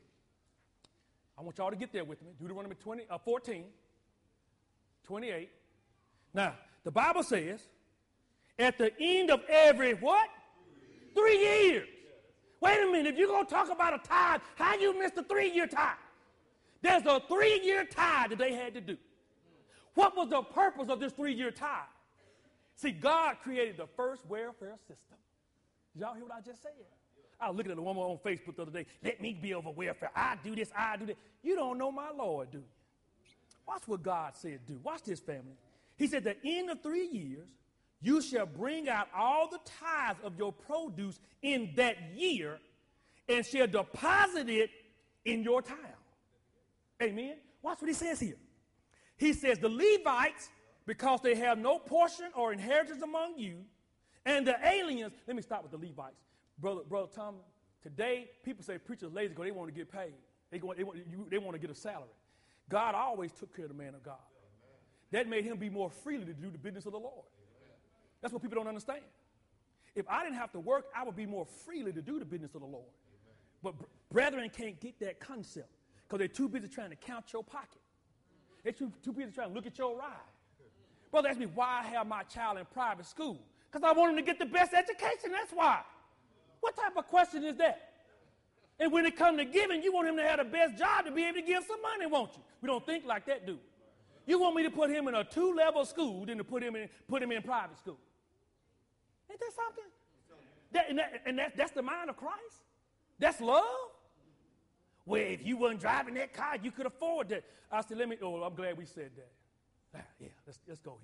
I want y'all to get there with me. Deuteronomy twenty, uh, fourteen, twenty-eight. Now, the Bible says, at the end of every what? Three years. Wait a minute, if you're going to talk about a tithe, how you missed a three-year tithe? There's a three-year tithe that they had to do. What was the purpose of this three-year tithe? See, God created the first welfare system. Did y'all hear what I just said? I was looking at a woman on Facebook the other day. Let me be over welfare. I do this, I do that. You don't know my Lord, do you? Watch what God said do. Watch this, family. He said, at the end of three years, you shall bring out all the tithes of your produce in that year and shall deposit it in your town. Amen. Watch what he says here. He says, the Levites, because they have no portion or inheritance among you, and the aliens, let me start with the Levites. Brother, Brother Tom, today people say preachers lazy because they want to get paid. They, go, they, want, you, they want to get a salary. God always took care of the man of God. That made him be more freely to do the business of the Lord. That's what people don't understand. If I didn't have to work, I would be more freely to do the business of the Lord. But br- brethren can't get that concept because they're too busy trying to count your pocket. They're too, too busy trying to look at your ride. Brother asked me why I have my child in private school. Because I want him to get the best education, that's why. What type of question is that? And when it comes to giving, you want him to have the best job to be able to give some money, won't you? We don't think like that, do we? You want me to put him in a two-level school than to put him in, put him in private school. Ain't that something? That, and that, and that, that's the mind of Christ? That's love? Well, if you wasn't driving that car, you could afford that. I said, let me, oh, I'm glad we said that. Ah, yeah, let's, let's go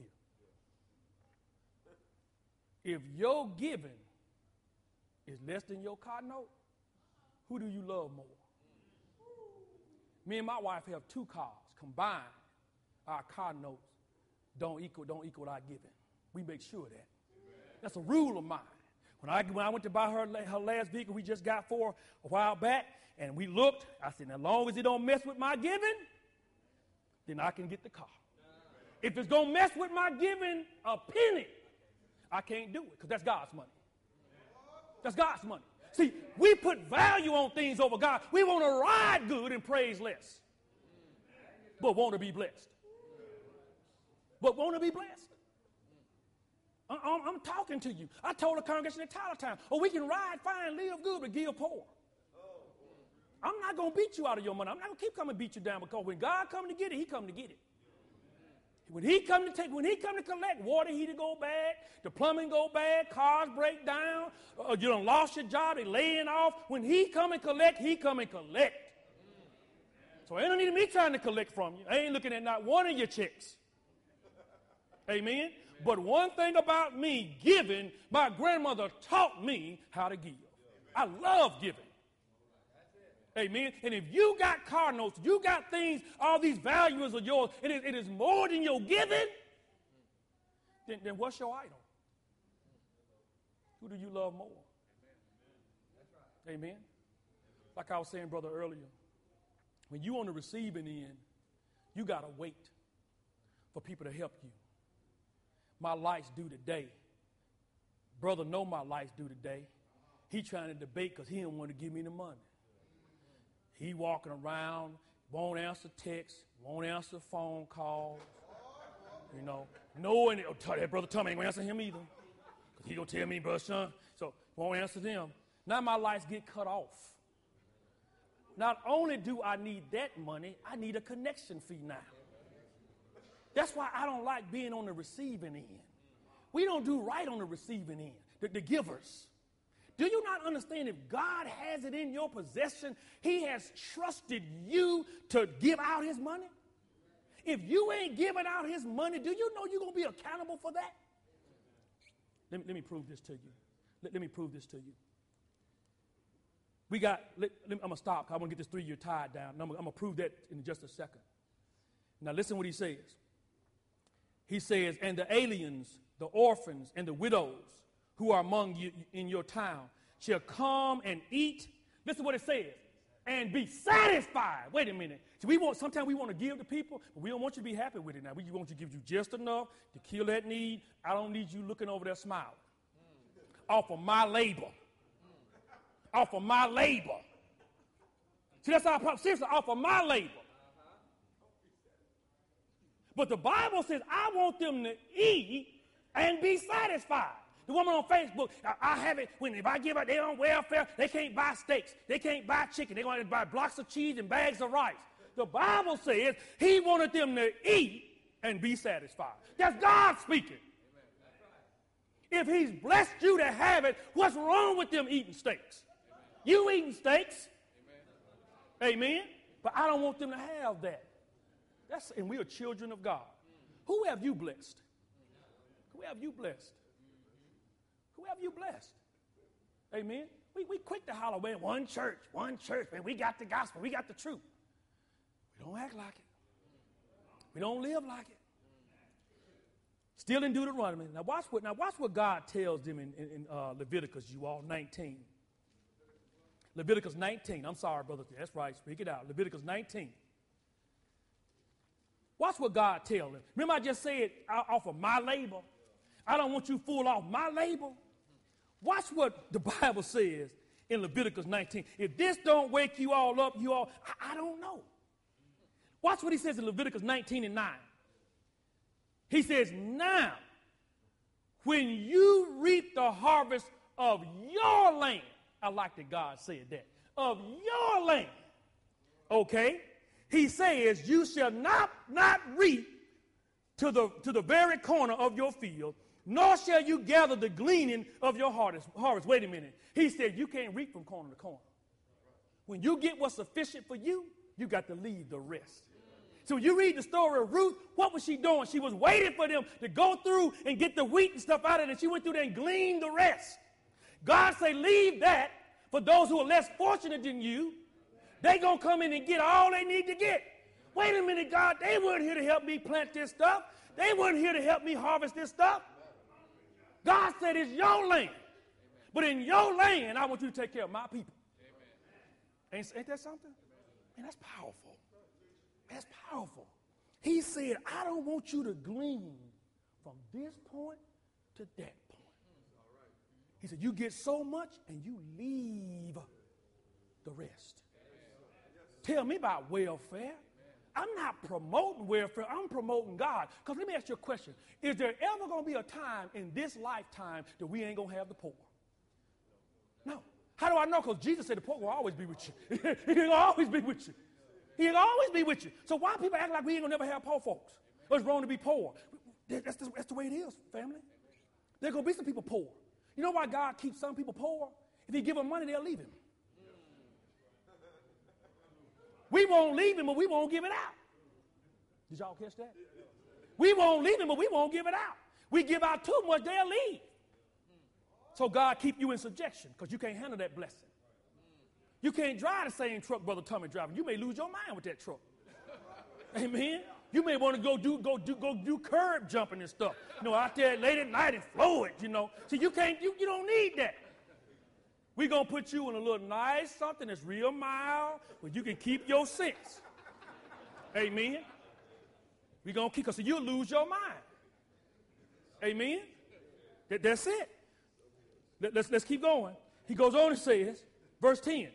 here. If your giving is less than your car note, who do you love more? Me and my wife have two cars combined. Our car notes don't equal, don't equal our giving. We make sure of that. That's a rule of mine. When I, when I went to buy her, her last vehicle we just got for a while back, and we looked, I said, as long as it don't mess with my giving, then I can get the car. If it's going to mess with my giving a penny, I can't do it because that's God's money. That's God's money. See, we put value on things over God. We want to ride good and praise less. but want to be blessed. But want to be blessed. I, I'm, I'm talking to you. I told the congregation at Tyler Town, oh, we can ride fine, live good, but give poor. I'm not going to beat you out of your money. I'm not going to keep coming to beat you down, because when God comes to get it, he comes to get it. When he come to take, when he come to collect, water heater go bad, the plumbing go bad, cars break down, uh, you done lost your job, they laying off. When he come and collect, he come and collect. So ain't no need of me trying to collect from you. I ain't looking at not one of your checks. Amen. But one thing about me giving, my grandmother taught me how to give. I love giving. Amen. And if you got car notes, you got things, all these values of yours, and it, it is more than your giving, then, then what's your idol? Who do you love more? Amen. Like I was saying, brother, earlier, when you on the receiving end, you got to wait for people to help you. My life's due today. Brother know my life's due today. He trying to debate because he don't want to give me the money. He walking around, won't answer texts, won't answer phone calls, you know. Knowing, oh, tell that brother Tommy ain't going to answer him either, because he going to tell me, brother Sean, so won't answer them. Now my lights get cut off. Not only do I need that money, I need a connection fee now. That's why I don't like being on the receiving end. We don't do right on the receiving end, the, the givers. Do you not understand, if God has it in your possession, he has trusted you to give out his money? If you ain't giving out his money, do you know you're going to be accountable for that? Let me, let me prove this to you. Let, let me prove this to you. We got, let, let me, I'm going to stop, because I want to get this three-year tied down, and I'm, I'm going to prove that in just a second. Now listen what he says. He says, and the aliens, the orphans, and the widows who are among you in your town shall come and eat. Listen to what it says. And be satisfied. Wait a minute. So we want, sometimes we want to give to people, but we don't want you to be happy with it now. We want you to give you just enough to kill that need. I don't need you looking over there smiling. Off of my labor. Off of my labor. See, that's our problem. Seriously, off of my labor. But the Bible says, I want them to eat and be satisfied. The woman on Facebook, I, I have it, when if I give out, they're on welfare, they can't buy steaks, they can't buy chicken, they're going to buy blocks of cheese and bags of rice. The Bible says he wanted them to eat and be satisfied. That's God speaking. If he's blessed you to have it, what's wrong with them eating steaks? You eating steaks. Amen. But I don't want them to have that. That's, and we are children of God. Who have you blessed? Who have you blessed? Who have you blessed? Amen. We, we quick to holler, man, one church, one church, man, we got the gospel, we got the truth. We don't act like it. We don't live like it. Still in Deuteronomy. Now watch what, now watch what God tells them in, in, in uh, Leviticus, you all, nineteen. Leviticus nineteen. I'm sorry, brother. That's right. Speak it out. Leviticus nineteen. Watch what God tells them. Remember I just said off of my labor. I don't want you fool off my labor. Watch what the Bible says in Leviticus nineteen. If this don't wake you all up, you all, I, I don't know. Watch what he says in Leviticus nineteen and nine. He says, now, when you reap the harvest of your land, I like that God said that, of your land, okay? He says, you shall not, not reap to the, to the very corner of your field, nor shall you gather the gleaning of your harvest. harvest. Wait a minute. He said, you can't reap from corner to corner. When you get what's sufficient for you, you got to leave the rest. So when you read the story of Ruth, what was she doing? She was waiting for them to go through and get the wheat and stuff out of it, and she went through there and gleaned the rest. God say, leave that for those who are less fortunate than you. They going to come in and get all they need to get. Wait a minute, God, they weren't here to help me plant this stuff. They weren't here to help me harvest this stuff. God said it's your land. But in your land, I want you to take care of my people. Ain't, ain't that something? Man, that's powerful. That's powerful. He said, I don't want you to glean from this point to that point. He said, you get so much and you leave the rest. Tell me about welfare. I'm not promoting welfare. I'm promoting God. Because let me ask you a question. Is there ever going to be a time in this lifetime that we ain't going to have the poor? No. How do I know? Because Jesus said the poor will always be with you. He'll always be with you. He'll always be with you. So why people act like we ain't going to never have poor folks? Or it's wrong to be poor? That's the, that's the way it is, family. There's going to be some people poor. You know why God keeps some people poor? If he give them money, they'll leave him. We won't leave him, but we won't give it out. Did y'all catch that? We won't leave him, but we won't give it out. We give out too much, they'll leave. So God keep you in subjection because you can't handle that blessing. You can't drive the same truck Brother Tommy driving. You may lose your mind with that truck. Amen. You may want to go do go do go do curb jumping and stuff. You know, out there late at night in Florida, you know. So you can't you, you don't need that. We're going to put you in a little nice something that's real mild where you can keep your sense. Amen. We're going to keep, because you'll lose your mind. Amen. That, that's it. Let, let's, let's keep going. He goes on and says, verse ten,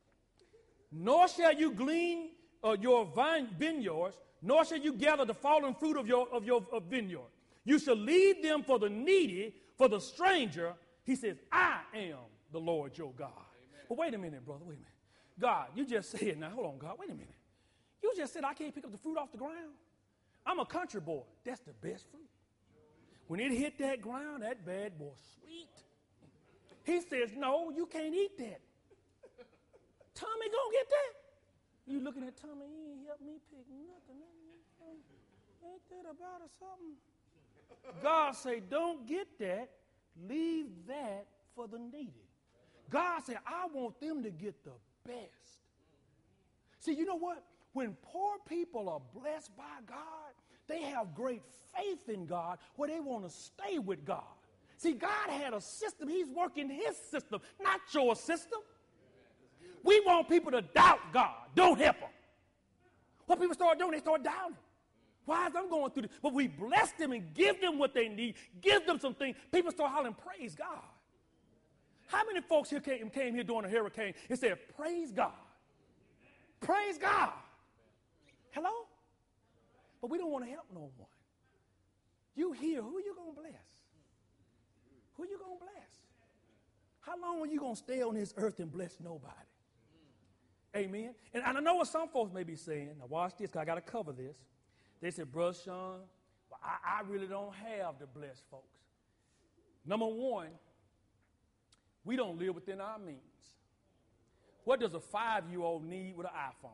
nor shall you glean uh, your vine vineyards, nor shall you gather the fallen fruit of your, of your of vineyard. You shall leave them for the needy, for the stranger. He says, I am the Lord your God. Amen. But wait a minute, brother, wait a minute. God, you just said, now hold on, God, wait a minute. You just said I can't pick up the fruit off the ground. I'm a country boy. That's the best fruit. When it hit that ground, that bad boy sweet. He says, no, you can't eat that. Tommy gonna get that? You looking at Tommy, he ain't help me pick nothing. Ain't that about or something? God say, don't get that. Leave that for the needy. God said, I want them to get the best. See, you know what? When poor people are blessed by God, they have great faith in God where they want to stay with God. See, God had a system. He's working his system, not your system. We want people to doubt God. Don't help them. What people start doing, they start doubting. Why is I'm going through this? But we bless them and give them what they need, give them some things. People start hollering, praise God. How many folks here came, came here during a hurricane and said, praise God? Praise God. Hello? But we don't want to help no one. You here, who you going to bless? Who you going to bless? How long are you going to stay on this earth and bless nobody? Amen. And, and I know what some folks may be saying. Now watch this, because I got to cover this. They said, Brother Sean, well, I, I really don't have to bless folks. Number one, we don't live within our means. What does a five-year-old need with an iPhone?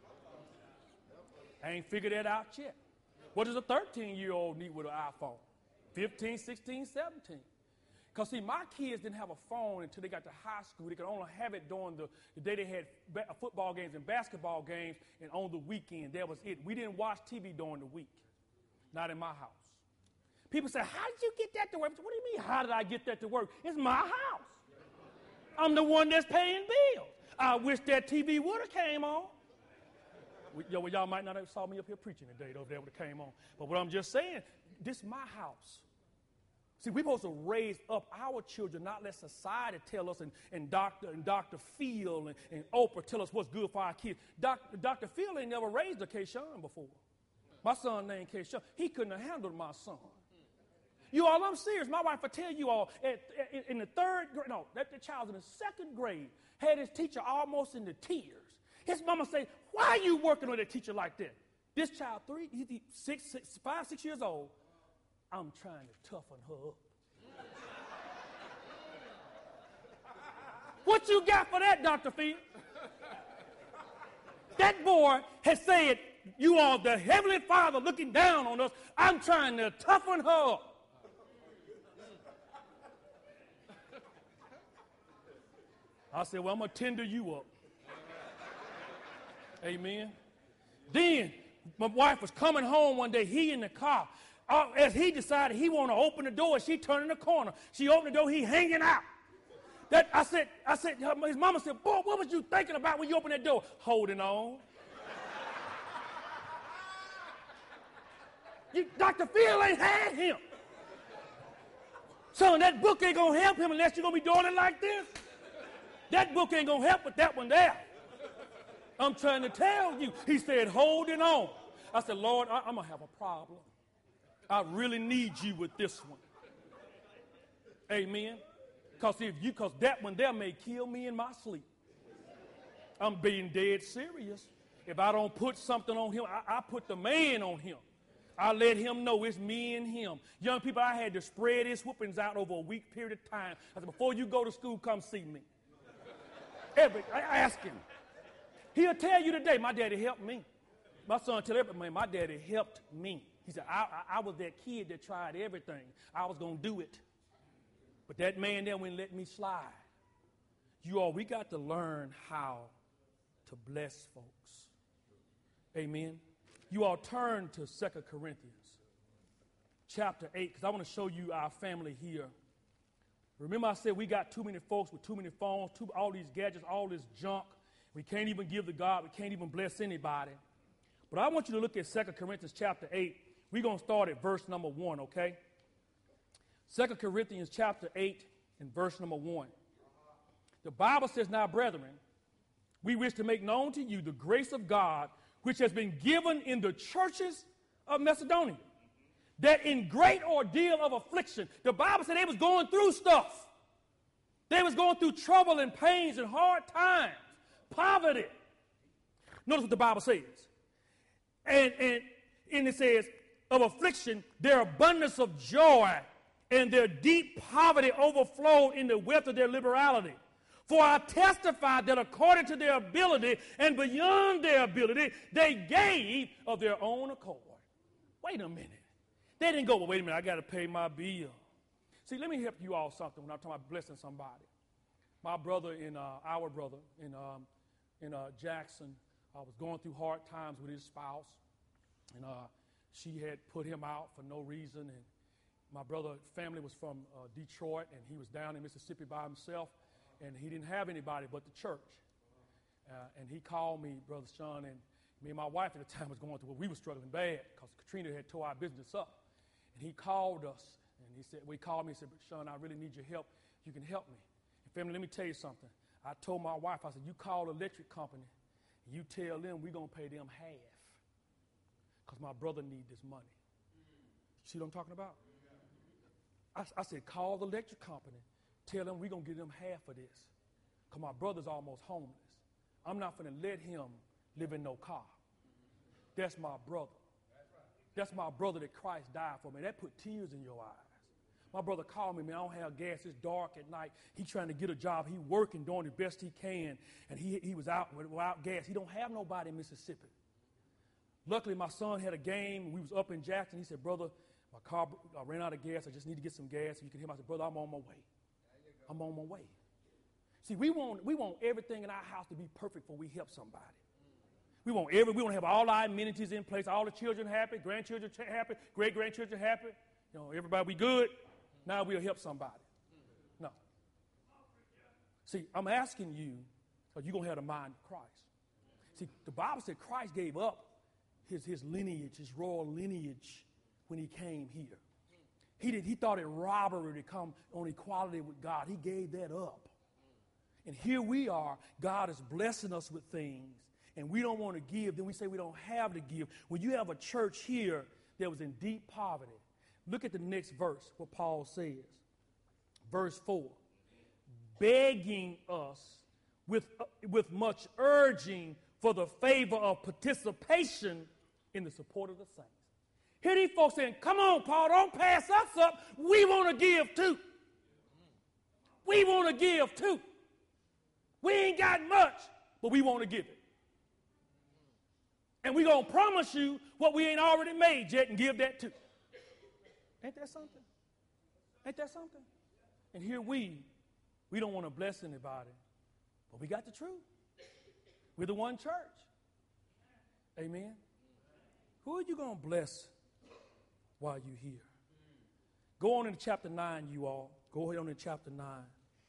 I ain't figured that out yet. What does a thirteen-year-old need with an iPhone? fifteen, sixteen, seventeen. Because, see, my kids didn't have a phone until they got to high school. They could only have it during the, the day they had ba- football games and basketball games, and on the weekend. That was it. We didn't watch T V during the week. Not in my house. People say, how did you get that to work? What do you mean, how did I get that to work? It's my house. I'm the one that's paying bills. I wish that T V would have came on. Yo, well, y'all might not have saw me up here preaching today, though, if that would have came on. But what I'm just saying, this is my house. See, we're supposed to raise up our children, not let society tell us, and, and Doctor and Doctor Phil and, and Oprah tell us what's good for our kids. Doctor Doctor Phil ain't never raised a Kayshawn before. My son named Kayshawn. He couldn't have handled my son. You all, I'm serious. My wife will tell you all, at, at, in the third grade, no, that the child's in the second grade, had his teacher almost in the tears. His mama say, why are you working on that teacher like that? This child, three, he's six, six, five, six years old, I'm trying to toughen her up. What you got for that, Doctor Phil? That boy has said, you are the Heavenly Father looking down on us. I'm trying to toughen her up. I said, well, I'm going to tender you up. Amen. Then my wife was coming home one day, he in the car. Uh, as he decided he want to open the door, she turned in the corner. She opened the door, he hanging out. That I said, I said, his mama said, boy, what was you thinking about when you opened that door? Holding on. You, Doctor Phil ain't had him. Son, that book ain't going to help him unless you're going to be doing it like this. That book ain't going to help with that one there. I'm trying to tell you. He said, holding on. I said, Lord, I, I'm going to have a problem. I really need you with this one. Amen. Because if you, because that one there may kill me in my sleep. I'm being dead serious. If I don't put something on him, I, I put the man on him. I let him know it's me and him. Young people, I had to spread his whoopings out over a week period of time. I said, before you go to school, come see me. Every, I ask him. He'll tell you today, my daddy helped me. My son tell everybody, man, my daddy helped me. He said, I, I, I was that kid that tried everything. I was going to do it. But that man there wouldn't let me slide. You all, we got to learn how to bless folks. Amen. You all turn to Second Corinthians chapter eight, because I want to show you our family here. Remember I said we got too many folks with too many phones, too, all these gadgets, all this junk. We can't even give to God. We can't even bless anybody. But I want you to look at Second Corinthians chapter eight. We're going to start at verse number one, okay? Second Corinthians chapter eight and verse number one. The Bible says, now, brethren, we wish to make known to you the grace of God which has been given in the churches of Macedonia, that in great ordeal of affliction, the Bible said they was going through stuff. They was going through trouble and pains and hard times, poverty. Notice what the Bible says. And, and, and it says, of affliction, their abundance of joy and their deep poverty overflowed in the wealth of their liberality. For I testify that according to their ability and beyond their ability, they gave of their own accord. Wait a minute. They didn't go, well, wait a minute, I got to pay my bill. See, let me help you all something when I'm talking about blessing somebody. My brother and uh, our brother in, um, in uh, Jackson uh, was going through hard times with his spouse. And uh, she had put him out for no reason. And my brother's family was from uh, Detroit, and he was down in Mississippi by himself. And he didn't have anybody but the church. Uh, and he called me, Brother Sean, and me and my wife at the time was going through, well, we were struggling bad because Katrina had tore our business up. And he called us, and he said, we called me and said, Sean, I really need your help. You can help me. And family, let me tell you something. I told my wife, I said, you call the electric company, and you tell them we're going to pay them half because my brother needs this money. See what I'm talking about? I, I said, call the electric company. Tell them we're going to give them half of this because my brother's almost homeless. I'm not going to let him live in no car. That's my brother. That's my brother that Christ died for me. That put tears in your eyes. My brother called me, man, I don't have gas. It's dark at night. He's trying to get a job. He's working, doing the best he can, and he, he was out without gas. He don't have nobody in Mississippi. Luckily, my son had a game. We was up in Jackson. He said, brother, my car I ran out of gas. I just need to get some gas. So you can hear me. I said, brother, I'm on my way. I'm on my way. See, we want we want everything in our house to be perfect before we help somebody. We want every we want to have all our amenities in place, all the children happy, grandchildren happy, great grandchildren happy. You know, everybody we good. Now we'll help somebody. No. See, I'm asking you, because you're gonna have the mind of Christ. See, the Bible said Christ gave up his his lineage, his royal lineage, when he came here. He did. He thought it robbery to come on equality with God. He gave that up. And here we are. God is blessing us with things, and we don't want to give. Then we say we don't have to give. When you have a church here that was in deep poverty, look at the next verse, what Paul says. Verse four. Begging us with, uh, with much urging for the favor of participation in the support of the saints. Here these folks saying, come on, Paul, don't pass us up. We want to give too. We want to give too. We ain't got much, but we want to give it. And we're going to promise you what we ain't already made yet and give that too. Ain't that something? Ain't that something? And here we, we don't want to bless anybody, but we got the truth. We're the one church. Amen. Who are you going to bless while you're here? Go on into chapter nine, you all. Go ahead on into chapter nine.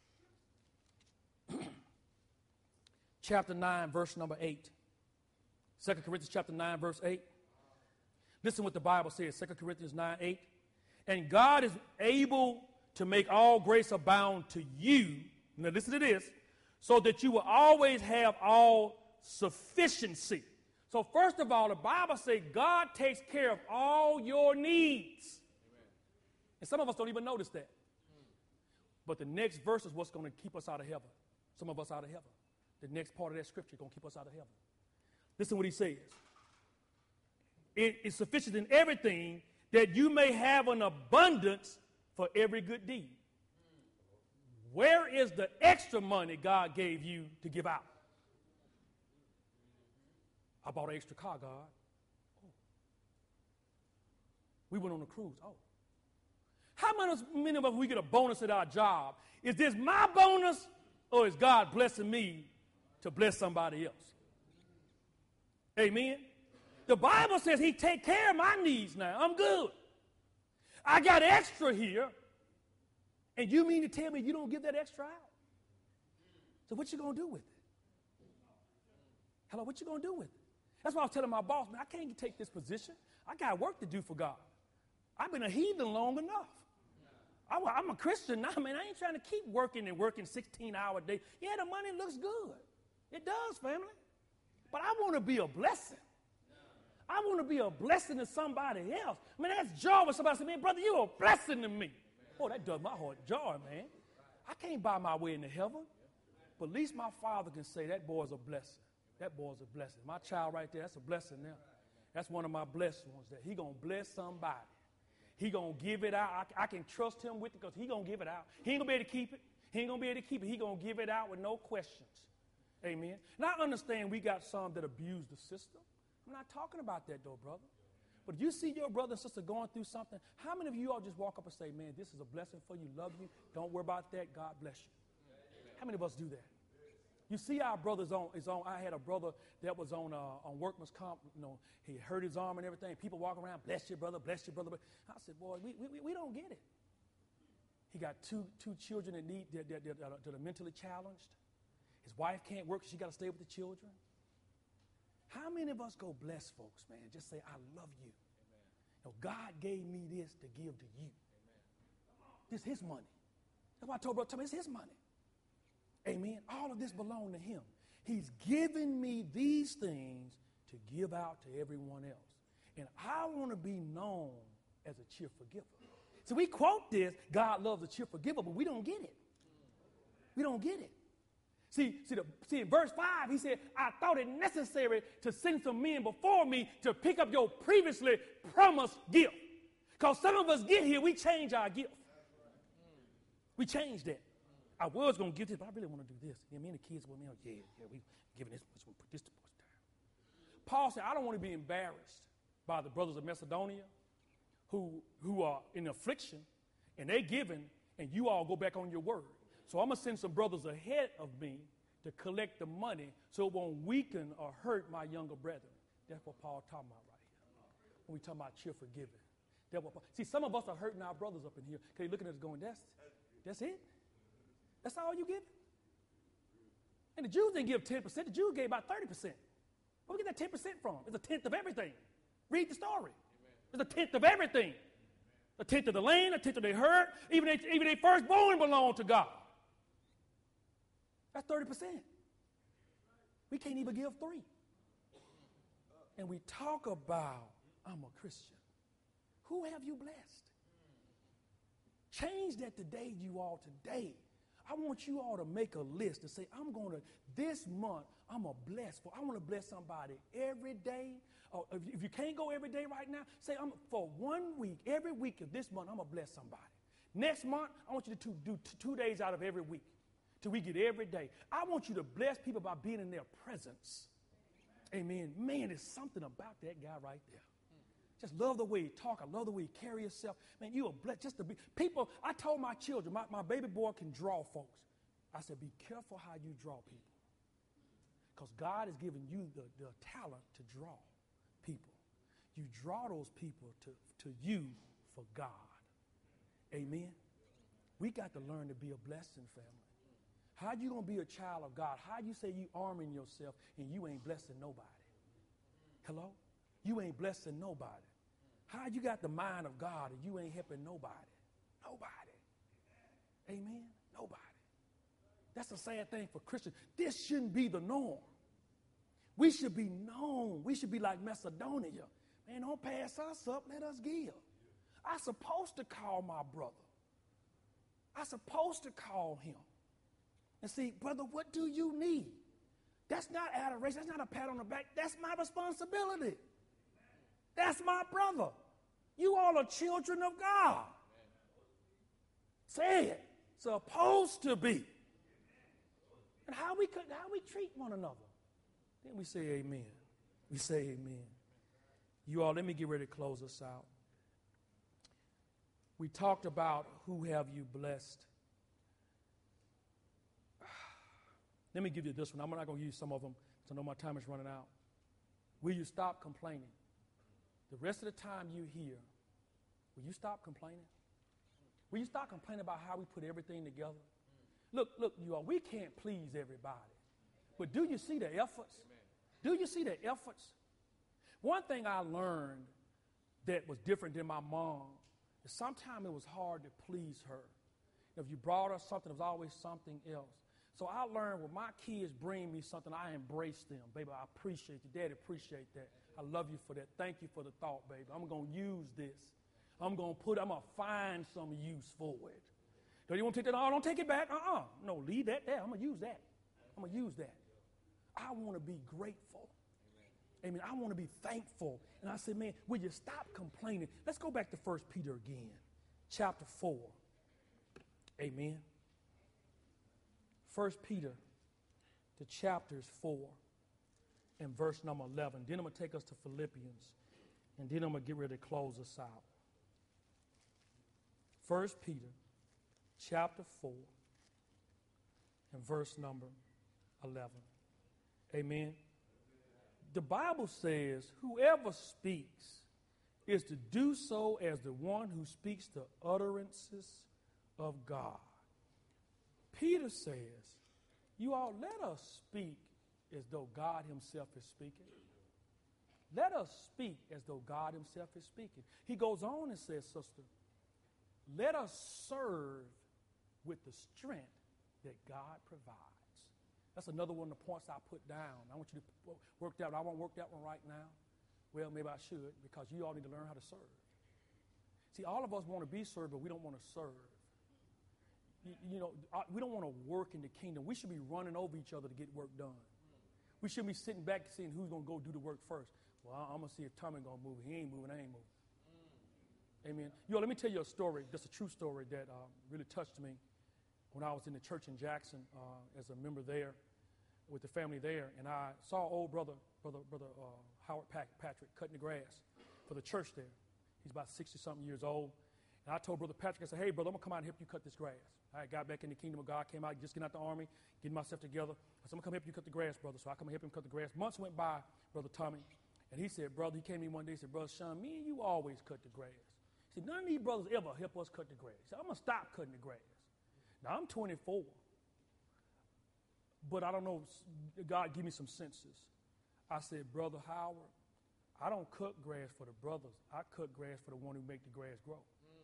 Chapter nine, verse number eight. Second Corinthians chapter nine, verse eight. Listen what the Bible says, Second Corinthians nine, eight. And God is able to make all grace abound to you. Now listen to this. So that you will always have all sufficiency. So first of all, the Bible says God takes care of all your needs. Amen. And some of us don't even notice that. But the next verse is what's going to keep us out of heaven. Some of us out of heaven. The next part of that scripture is going to keep us out of heaven. Listen what he says. It is sufficient in everything that you may have an abundance for every good deed. Where is the extra money God gave you to give out? I bought an extra car, God. Oh. We went on a cruise. Oh. How many of us we get a bonus at our job? Is this my bonus or is God blessing me to bless somebody else? Amen. The Bible says he take care of my needs now. I'm good. I got extra here. And you mean to tell me you don't give that extra out? So what you going to do with it? Hello, what you going to do with it? That's why I was telling my boss, man, I can't take this position. I got work to do for God. I've been a heathen long enough. I, I'm a Christian now, man. I ain't trying to keep working and working sixteen-hour days. Yeah, the money looks good. It does, family. But I want to be a blessing. I want to be a blessing to somebody else. I mean, that's joy when somebody says, man, brother, you're a blessing to me. Oh, that does my heart joy, man. I can't buy my way into heaven. But at least my father can say that boy's a blessing. That boy's a blessing. My child right there, that's a blessing now. That's one of my blessed ones that he going to bless somebody. He going to give it out. I, I can trust him with it because he going to give it out. He ain't going to be able to keep it. He ain't going to be able to keep it. He going to give it out with no questions. Amen. And I understand we got some that abuse the system. I'm not talking about that, though, brother. But if you see your brother and sister going through something, how many of you all just walk up and say, man, this is a blessing for you, love you, don't worry about that, God bless you? How many of us do that? You see our brothers on, is on I had a brother that was on uh, on workman's comp, you know, he hurt his arm and everything. People walk around, bless your brother, bless your brother. I said, boy, we, we, we don't get it. He got two two children that need that, that, that, that are mentally challenged. His wife can't work, she got to stay with the children. How many of us go bless folks, man? Just say, I love you. You know, God gave me this to give to you. Amen. This is his money. That's why I told brother, tell me it's his money. Amen. All of this belongs to him. He's given me these things to give out to everyone else. And I want to be known as a cheerful giver. So we quote this, God loves a cheerful giver, but we don't get it. We don't get it. See, see, the, see, in verse five, he said, I thought it necessary to send some men before me to pick up your previously promised gift. Because some of us get here, we change our gift. We change that. I was going to give this, but I really want to do this. Yeah, me and the kids were, you know, yeah, yeah, we giving this much, we'll put this much down. Paul said, I don't want to be embarrassed by the brothers of Macedonia who, who are in affliction, and they giving, and you all go back on your word. So I'm going to send some brothers ahead of me to collect the money so it won't weaken or hurt my younger brethren. That's what Paul's talking about right here. When we talking about cheerful giving. That's what Paul, see, some of us are hurting our brothers up in here because they're looking at us going, that's, that's it? That's all you give? And the Jews didn't give ten percent. The Jews gave about thirty percent. Where we get that ten percent from? It's a tenth of everything. Read the story. It's a tenth of everything. A tenth of the land, a tenth of their herd, even their, even their firstborn belong to God. That's thirty percent. We can't even give three. And we talk about, I'm a Christian. Who have you blessed? Change that today, you all, today. I want you all to make a list to say, I'm going to, this month, I'm going to bless. For, I want to bless somebody every day. Or if, if you can't go every day right now, say, I'm for one week, every week of this month, I'm going to bless somebody. Next month, I want you to do t- two days out of every week till we get every day. I want you to bless people by being in their presence. Amen. Man, there's something about that guy right there. Just love the way he talk. I love the way he carry himself. Man, you are blessed just to be. People, I told my children, my, my baby boy can draw folks. I said, be careful how you draw people. Because God has given you the, the talent to draw people. You draw those people to, to you for God. Amen. We got to learn to be a blessing, family. How you going to be a child of God? How you say you arming yourself and you ain't blessing nobody? Hello? You ain't blessing nobody. How you got the mind of God and you ain't helping nobody? Nobody. Amen? Nobody. That's a sad thing for Christians. This shouldn't be the norm. We should be known. We should be like Macedonia. Man, don't pass us up. Let us give. I'm supposed to call my brother. I'm supposed to call him. And see, brother, what do you need? That's not adoration. That's not a pat on the back. That's my responsibility. That's my brother. You all are children of God. Say it. Supposed to be. And how we could, how we treat one another. Then we say amen. We say amen. You all, let me get ready to close us out. We talked about who have you blessed. Let me give you this one. I'm not going to use some of them because I know my time is running out. Will you stop complaining? The rest of the time you're here, will you stop complaining? Will you stop complaining about how we put everything together? Look, look, you all, we can't please everybody. But do you see the efforts? Do you see the efforts? One thing I learned that was different than my mom is sometimes it was hard to please her. If you brought her something, there was always something else. So I learned when my kids bring me something, I embrace them. Baby, I appreciate you. Daddy, appreciate that. I love you for that. Thank you for the thought, baby. I'm going to use this. I'm going to put, I'm going to find some use for it. Do you want to take that? Oh, don't take it back. Uh-uh. No, leave that there. I'm going to use that. I'm going to use that. I want to be grateful. Amen. I want to be thankful. And I said, man, will you stop complaining? Let's go back to First Peter again, chapter four. Amen. First Peter, the chapters four and verse number eleven. Then I'm going to take us to Philippians, and then I'm going to get ready to close us out. First Peter, chapter four and verse number eleven. Amen. The Bible says, whoever speaks is to do so as the one who speaks the utterances of God. Peter says, you all let us speak as though God himself is speaking. Let us speak as though God himself is speaking. He goes on and says, sister, let us serve with the strength that God provides. That's another one of the points I put down. I want you to work that. I won't work that one right now. Well, maybe I should, because you all need to learn how to serve. See, all of us want to be served, but we don't want to serve. You, you know, we don't want to work in the kingdom. We should be running over each other to get work done. We shouldn't be sitting back seeing who's going to go do the work first. Well, I'm going to see if Tommy going to move. He ain't moving, I ain't moving. Mm. Amen. Yo, let me tell you a story. That's a true story that uh, really touched me when I was in the church in Jackson uh, as a member there with the family there. And I saw old brother, brother, brother uh, Howard Patrick cutting the grass for the church there. He's about sixty-something years old. And I told Brother Patrick, I said, hey, brother, I'm going to come out and help you cut this grass. I got back in the kingdom of God, came out, just getting out the army, getting myself together. I said, I'm going to come help you cut the grass, brother. So I come and help him cut the grass. Months went by, Brother Tommy, and he said, brother, he came to me one day and said, Brother Sean, me and you always cut the grass. He said, none of these brothers ever help us cut the grass. He said, I'm going to stop cutting the grass. Now, I'm twenty-four, but I don't know, God give me some senses. I said, Brother Howard, I don't cut grass for the brothers. I cut grass for the one who make the grass grow.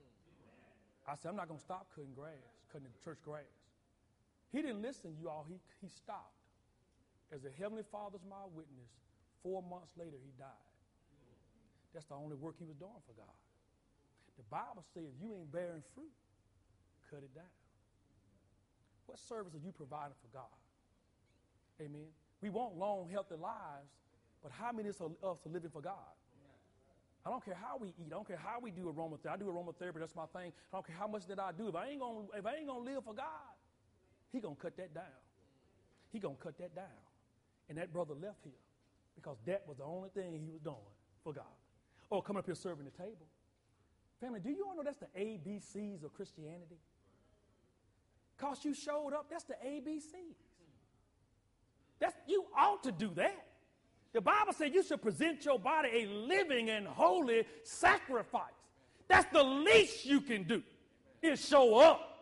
I said, I'm not going to stop cutting grass, cutting the church grass. He didn't listen, you all. He, he stopped. As the Heavenly Father's my witness, four months later, he died. That's the only work he was doing for God. The Bible says, if you ain't bearing fruit, cut it down. What service are you providing for God? Amen. We want long, healthy lives, but how many of us are living for God? I don't care how we eat. I don't care how we do aromatherapy. I do aromatherapy. That's my thing. I don't care how much that I do. If I ain't gonna, if I ain't gonna live for God, he gonna cut that down. He gonna cut that down. And that brother left here because that was the only thing he was doing for God. Oh, coming up here serving the table. Family, do you all know that's the A B Cs of Christianity? Because you showed up, that's the A B Cs. That's, you ought to do that. The Bible says you should present your body a living and holy sacrifice. That's the least you can do is show up.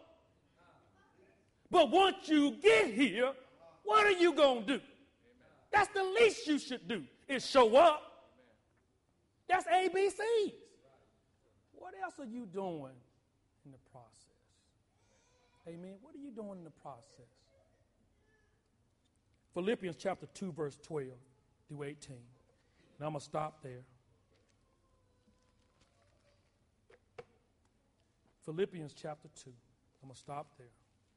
But once you get here, what are you going to do? That's the least you should do is show up. That's A B Cs. What else are you doing in the process? Amen. What are you doing in the process? Philippians chapter two, verse twelve. through eighteen. And I'm going to stop there. Philippians chapter two. I'm going to stop there.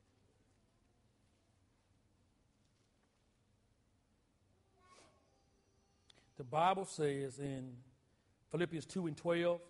The Bible says in Philippians two and twelve,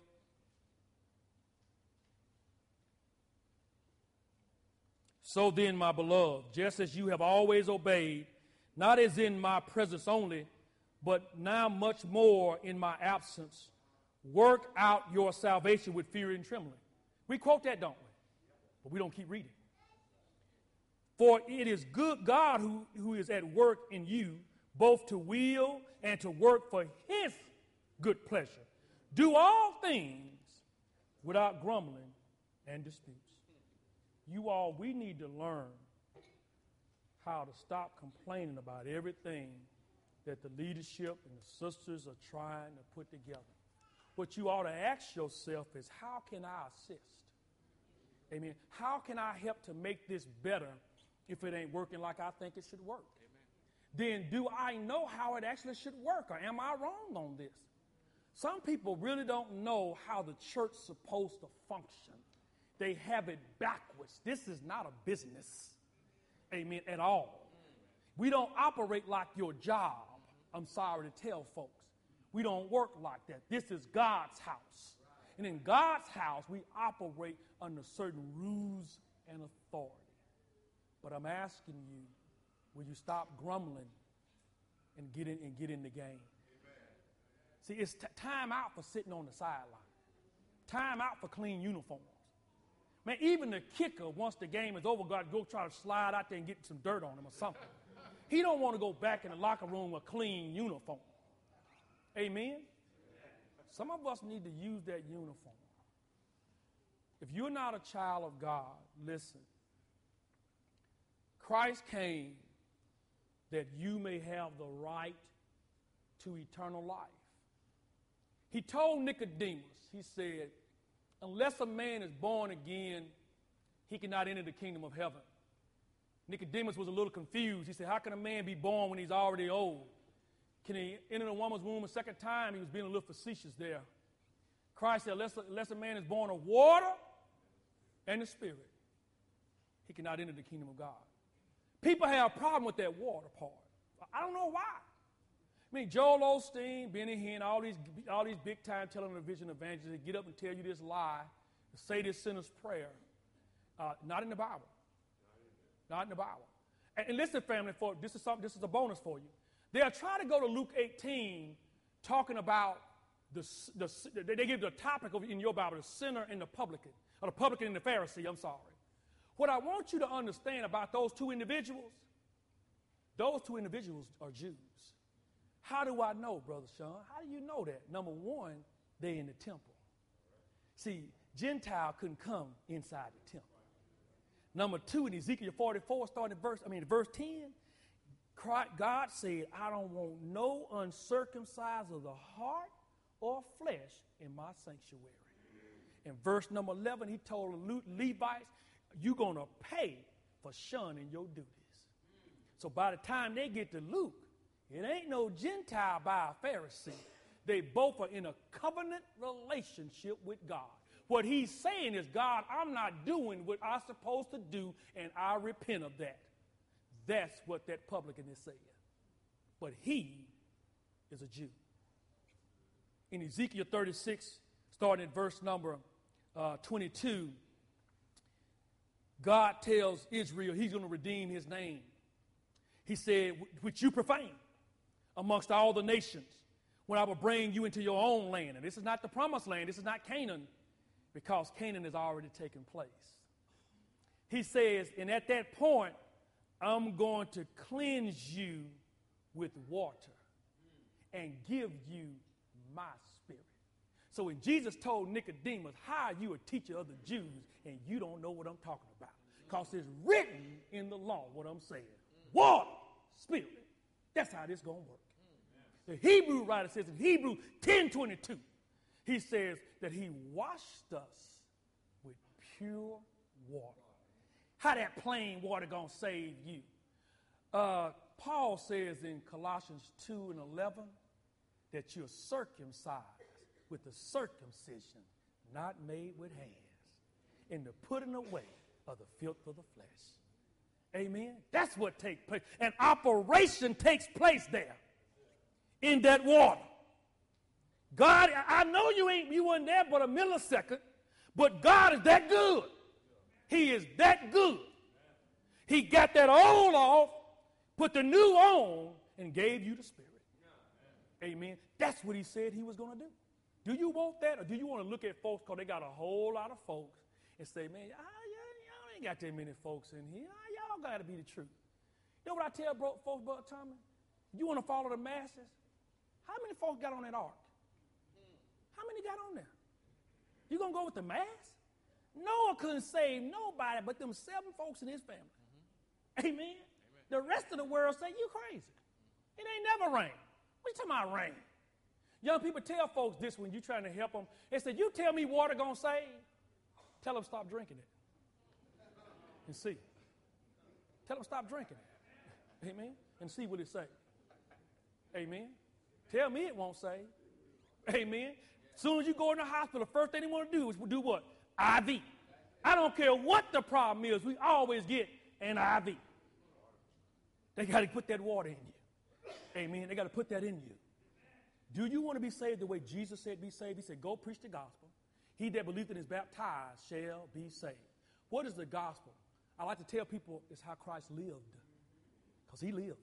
so then, my beloved, just as you have always obeyed, not as in my presence only, but now much more in my absence, work out your salvation with fear and trembling. We quote that, don't we? But we don't keep reading. For it is good God who, who is at work in you, both to will and to work for his good pleasure. Do all things without grumbling and disputes. You all, we need to learn how to stop complaining about everything that the leadership and the sisters are trying to put together. What you ought to ask yourself is, how can I assist? Amen. How can I help to make this better if it ain't working like I think it should work? Amen. Then do I know how it actually should work, or am I wrong on this? Some people really don't know how the church's supposed to function. They have it backwards. This is not a business, amen, at all. We don't operate like your job. I'm sorry to tell folks. We don't work like that. This is God's house. And in God's house, we operate under certain rules and authority. But I'm asking you, will you stop grumbling and get in, and get in the game? Amen. See, it's t- time out for sitting on the sideline. Time out for clean uniforms. Man, even the kicker, once the game is over, got to go try to slide out there and get some dirt on him or something. He don't want to go back in the locker room with a clean uniform. Amen? Some of us need to use that uniform. If you're not a child of God, listen. Christ came that you may have the right to eternal life. He told Nicodemus, he said, unless a man is born again, he cannot enter the kingdom of heaven. Nicodemus was a little confused. He said, how can a man be born when he's already old? Can he enter a woman's womb a second time? He was being a little facetious there. Christ said, unless, unless a man is born of water and the Spirit, he cannot enter the kingdom of God. People have a problem with that water part. I don't know why. I mean, Joel Osteen, Benny Hinn, all these, all these big-time television evangelists, they get up and tell you this lie, say this sinner's prayer. Uh, not in the Bible. Not in the Bible. And, and listen, family, for this is something. This is a bonus for you. They'll try to go to Luke eighteen, talking about the, the they give the topic of in your Bible, the sinner and the publican, or the publican and the Pharisee. I'm sorry. What I want you to understand about those two individuals, those two individuals are Jews. How do I know, Brother Sean? How do you know that? Number one, they're in the temple. See, Gentile couldn't come inside the temple. Number two, in Ezekiel forty-four, starting at verse, I mean, verse ten, God said, I don't want no uncircumcised of the heart or flesh in my sanctuary. In verse number eleven, he told the Levites, you're going to pay for shunning your duties. So by the time they get to Luke, it ain't no Gentile by a Pharisee. They both are in a covenant relationship with God. What he's saying is, God, I'm not doing what I'm supposed to do, and I repent of that. That's what that publican is saying. But he is a Jew. In Ezekiel thirty-six, starting at verse number uh, twenty-two, God tells Israel he's going to redeem his name. He said, which you profane amongst all the nations, when I will bring you into your own land. And this is not the promised land. This is not Canaan, because Canaan has already taken place. He says, and at that point, I'm going to cleanse you with water and give you my spirit. So when Jesus told Nicodemus, how are you a teacher of the Jews and you don't know what I'm talking about? Because it's written in the law what I'm saying. Water, spirit. That's how this going to work. The Hebrew writer says in Hebrews ten twenty-two, he says that he washed us with pure water. How that plain water going to save you? Uh, Paul says in Colossians two and eleven that you're circumcised with the circumcision not made with hands, in the putting away of the filth of the flesh. Amen? That's what takes place. An operation takes place there in that water. God, I know you ain't you weren't there but a millisecond, but God is that good. He is that good. He got that old off, put the new on, and gave you the Spirit. Amen. That's what he said he was going to do. Do you want that, or do you want to look at folks because they got a whole lot of folks and say, man, y'all, y'all ain't got that many folks in here. Y'all got to be the truth. You know what I tell bro, folks, Brother Tommy? You want to follow the masses? How many folks got on that ark? How many got on there? You going to go with the mass? Noah couldn't save nobody but them seven folks in his family. Mm-hmm. Amen? Amen? The rest of the world say, you crazy. It ain't never rain. What you talking about rain? Young people tell folks this when you're trying to help them. They say, you tell me water going to save? Tell them stop drinking it. And see. Tell them stop drinking it. Amen? And see what it say. Amen? Tell me it won't save. Amen? As soon as you go in the hospital, the first thing they want to do is do what? I V. I don't care what the problem is. We always get an I V. They got to put that water in you. Amen? They got to put that in you. Do you want to be saved the way Jesus said be saved? He said, go preach the gospel. He that believeth and is baptized shall be saved. What is the gospel? I like to tell people it's how Christ lived. Because he lived.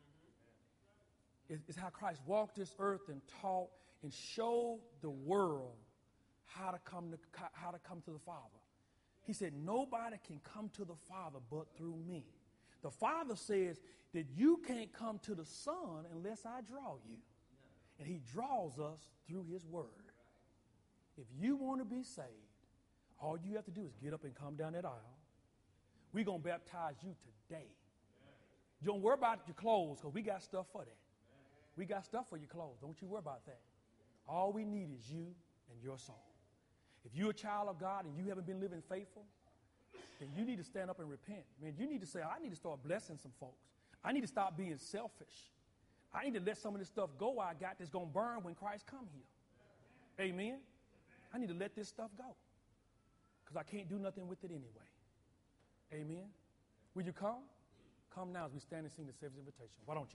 It's how Christ walked this earth and taught and showed the world how to come to, how to come to the Father. He said, nobody can come to the Father but through me. The Father says that you can't come to the Son unless I draw you. And he draws us through his word. If you want to be saved, all you have to do is get up and come down that aisle. We're going to baptize you today. Don't worry about your clothes because we got stuff for that. We got stuff for your clothes. Don't you worry about that. All we need is you and your soul. If you're a child of God and you haven't been living faithful, then you need to stand up and repent. Man, you need to say, I need to start blessing some folks. I need to stop being selfish. I need to let some of this stuff go I got that's going to burn when Christ come here. Amen? I need to let this stuff go because I can't do nothing with it anyway. Amen? Will you come? Come now as we stand and sing the Savior's invitation. Why don't you?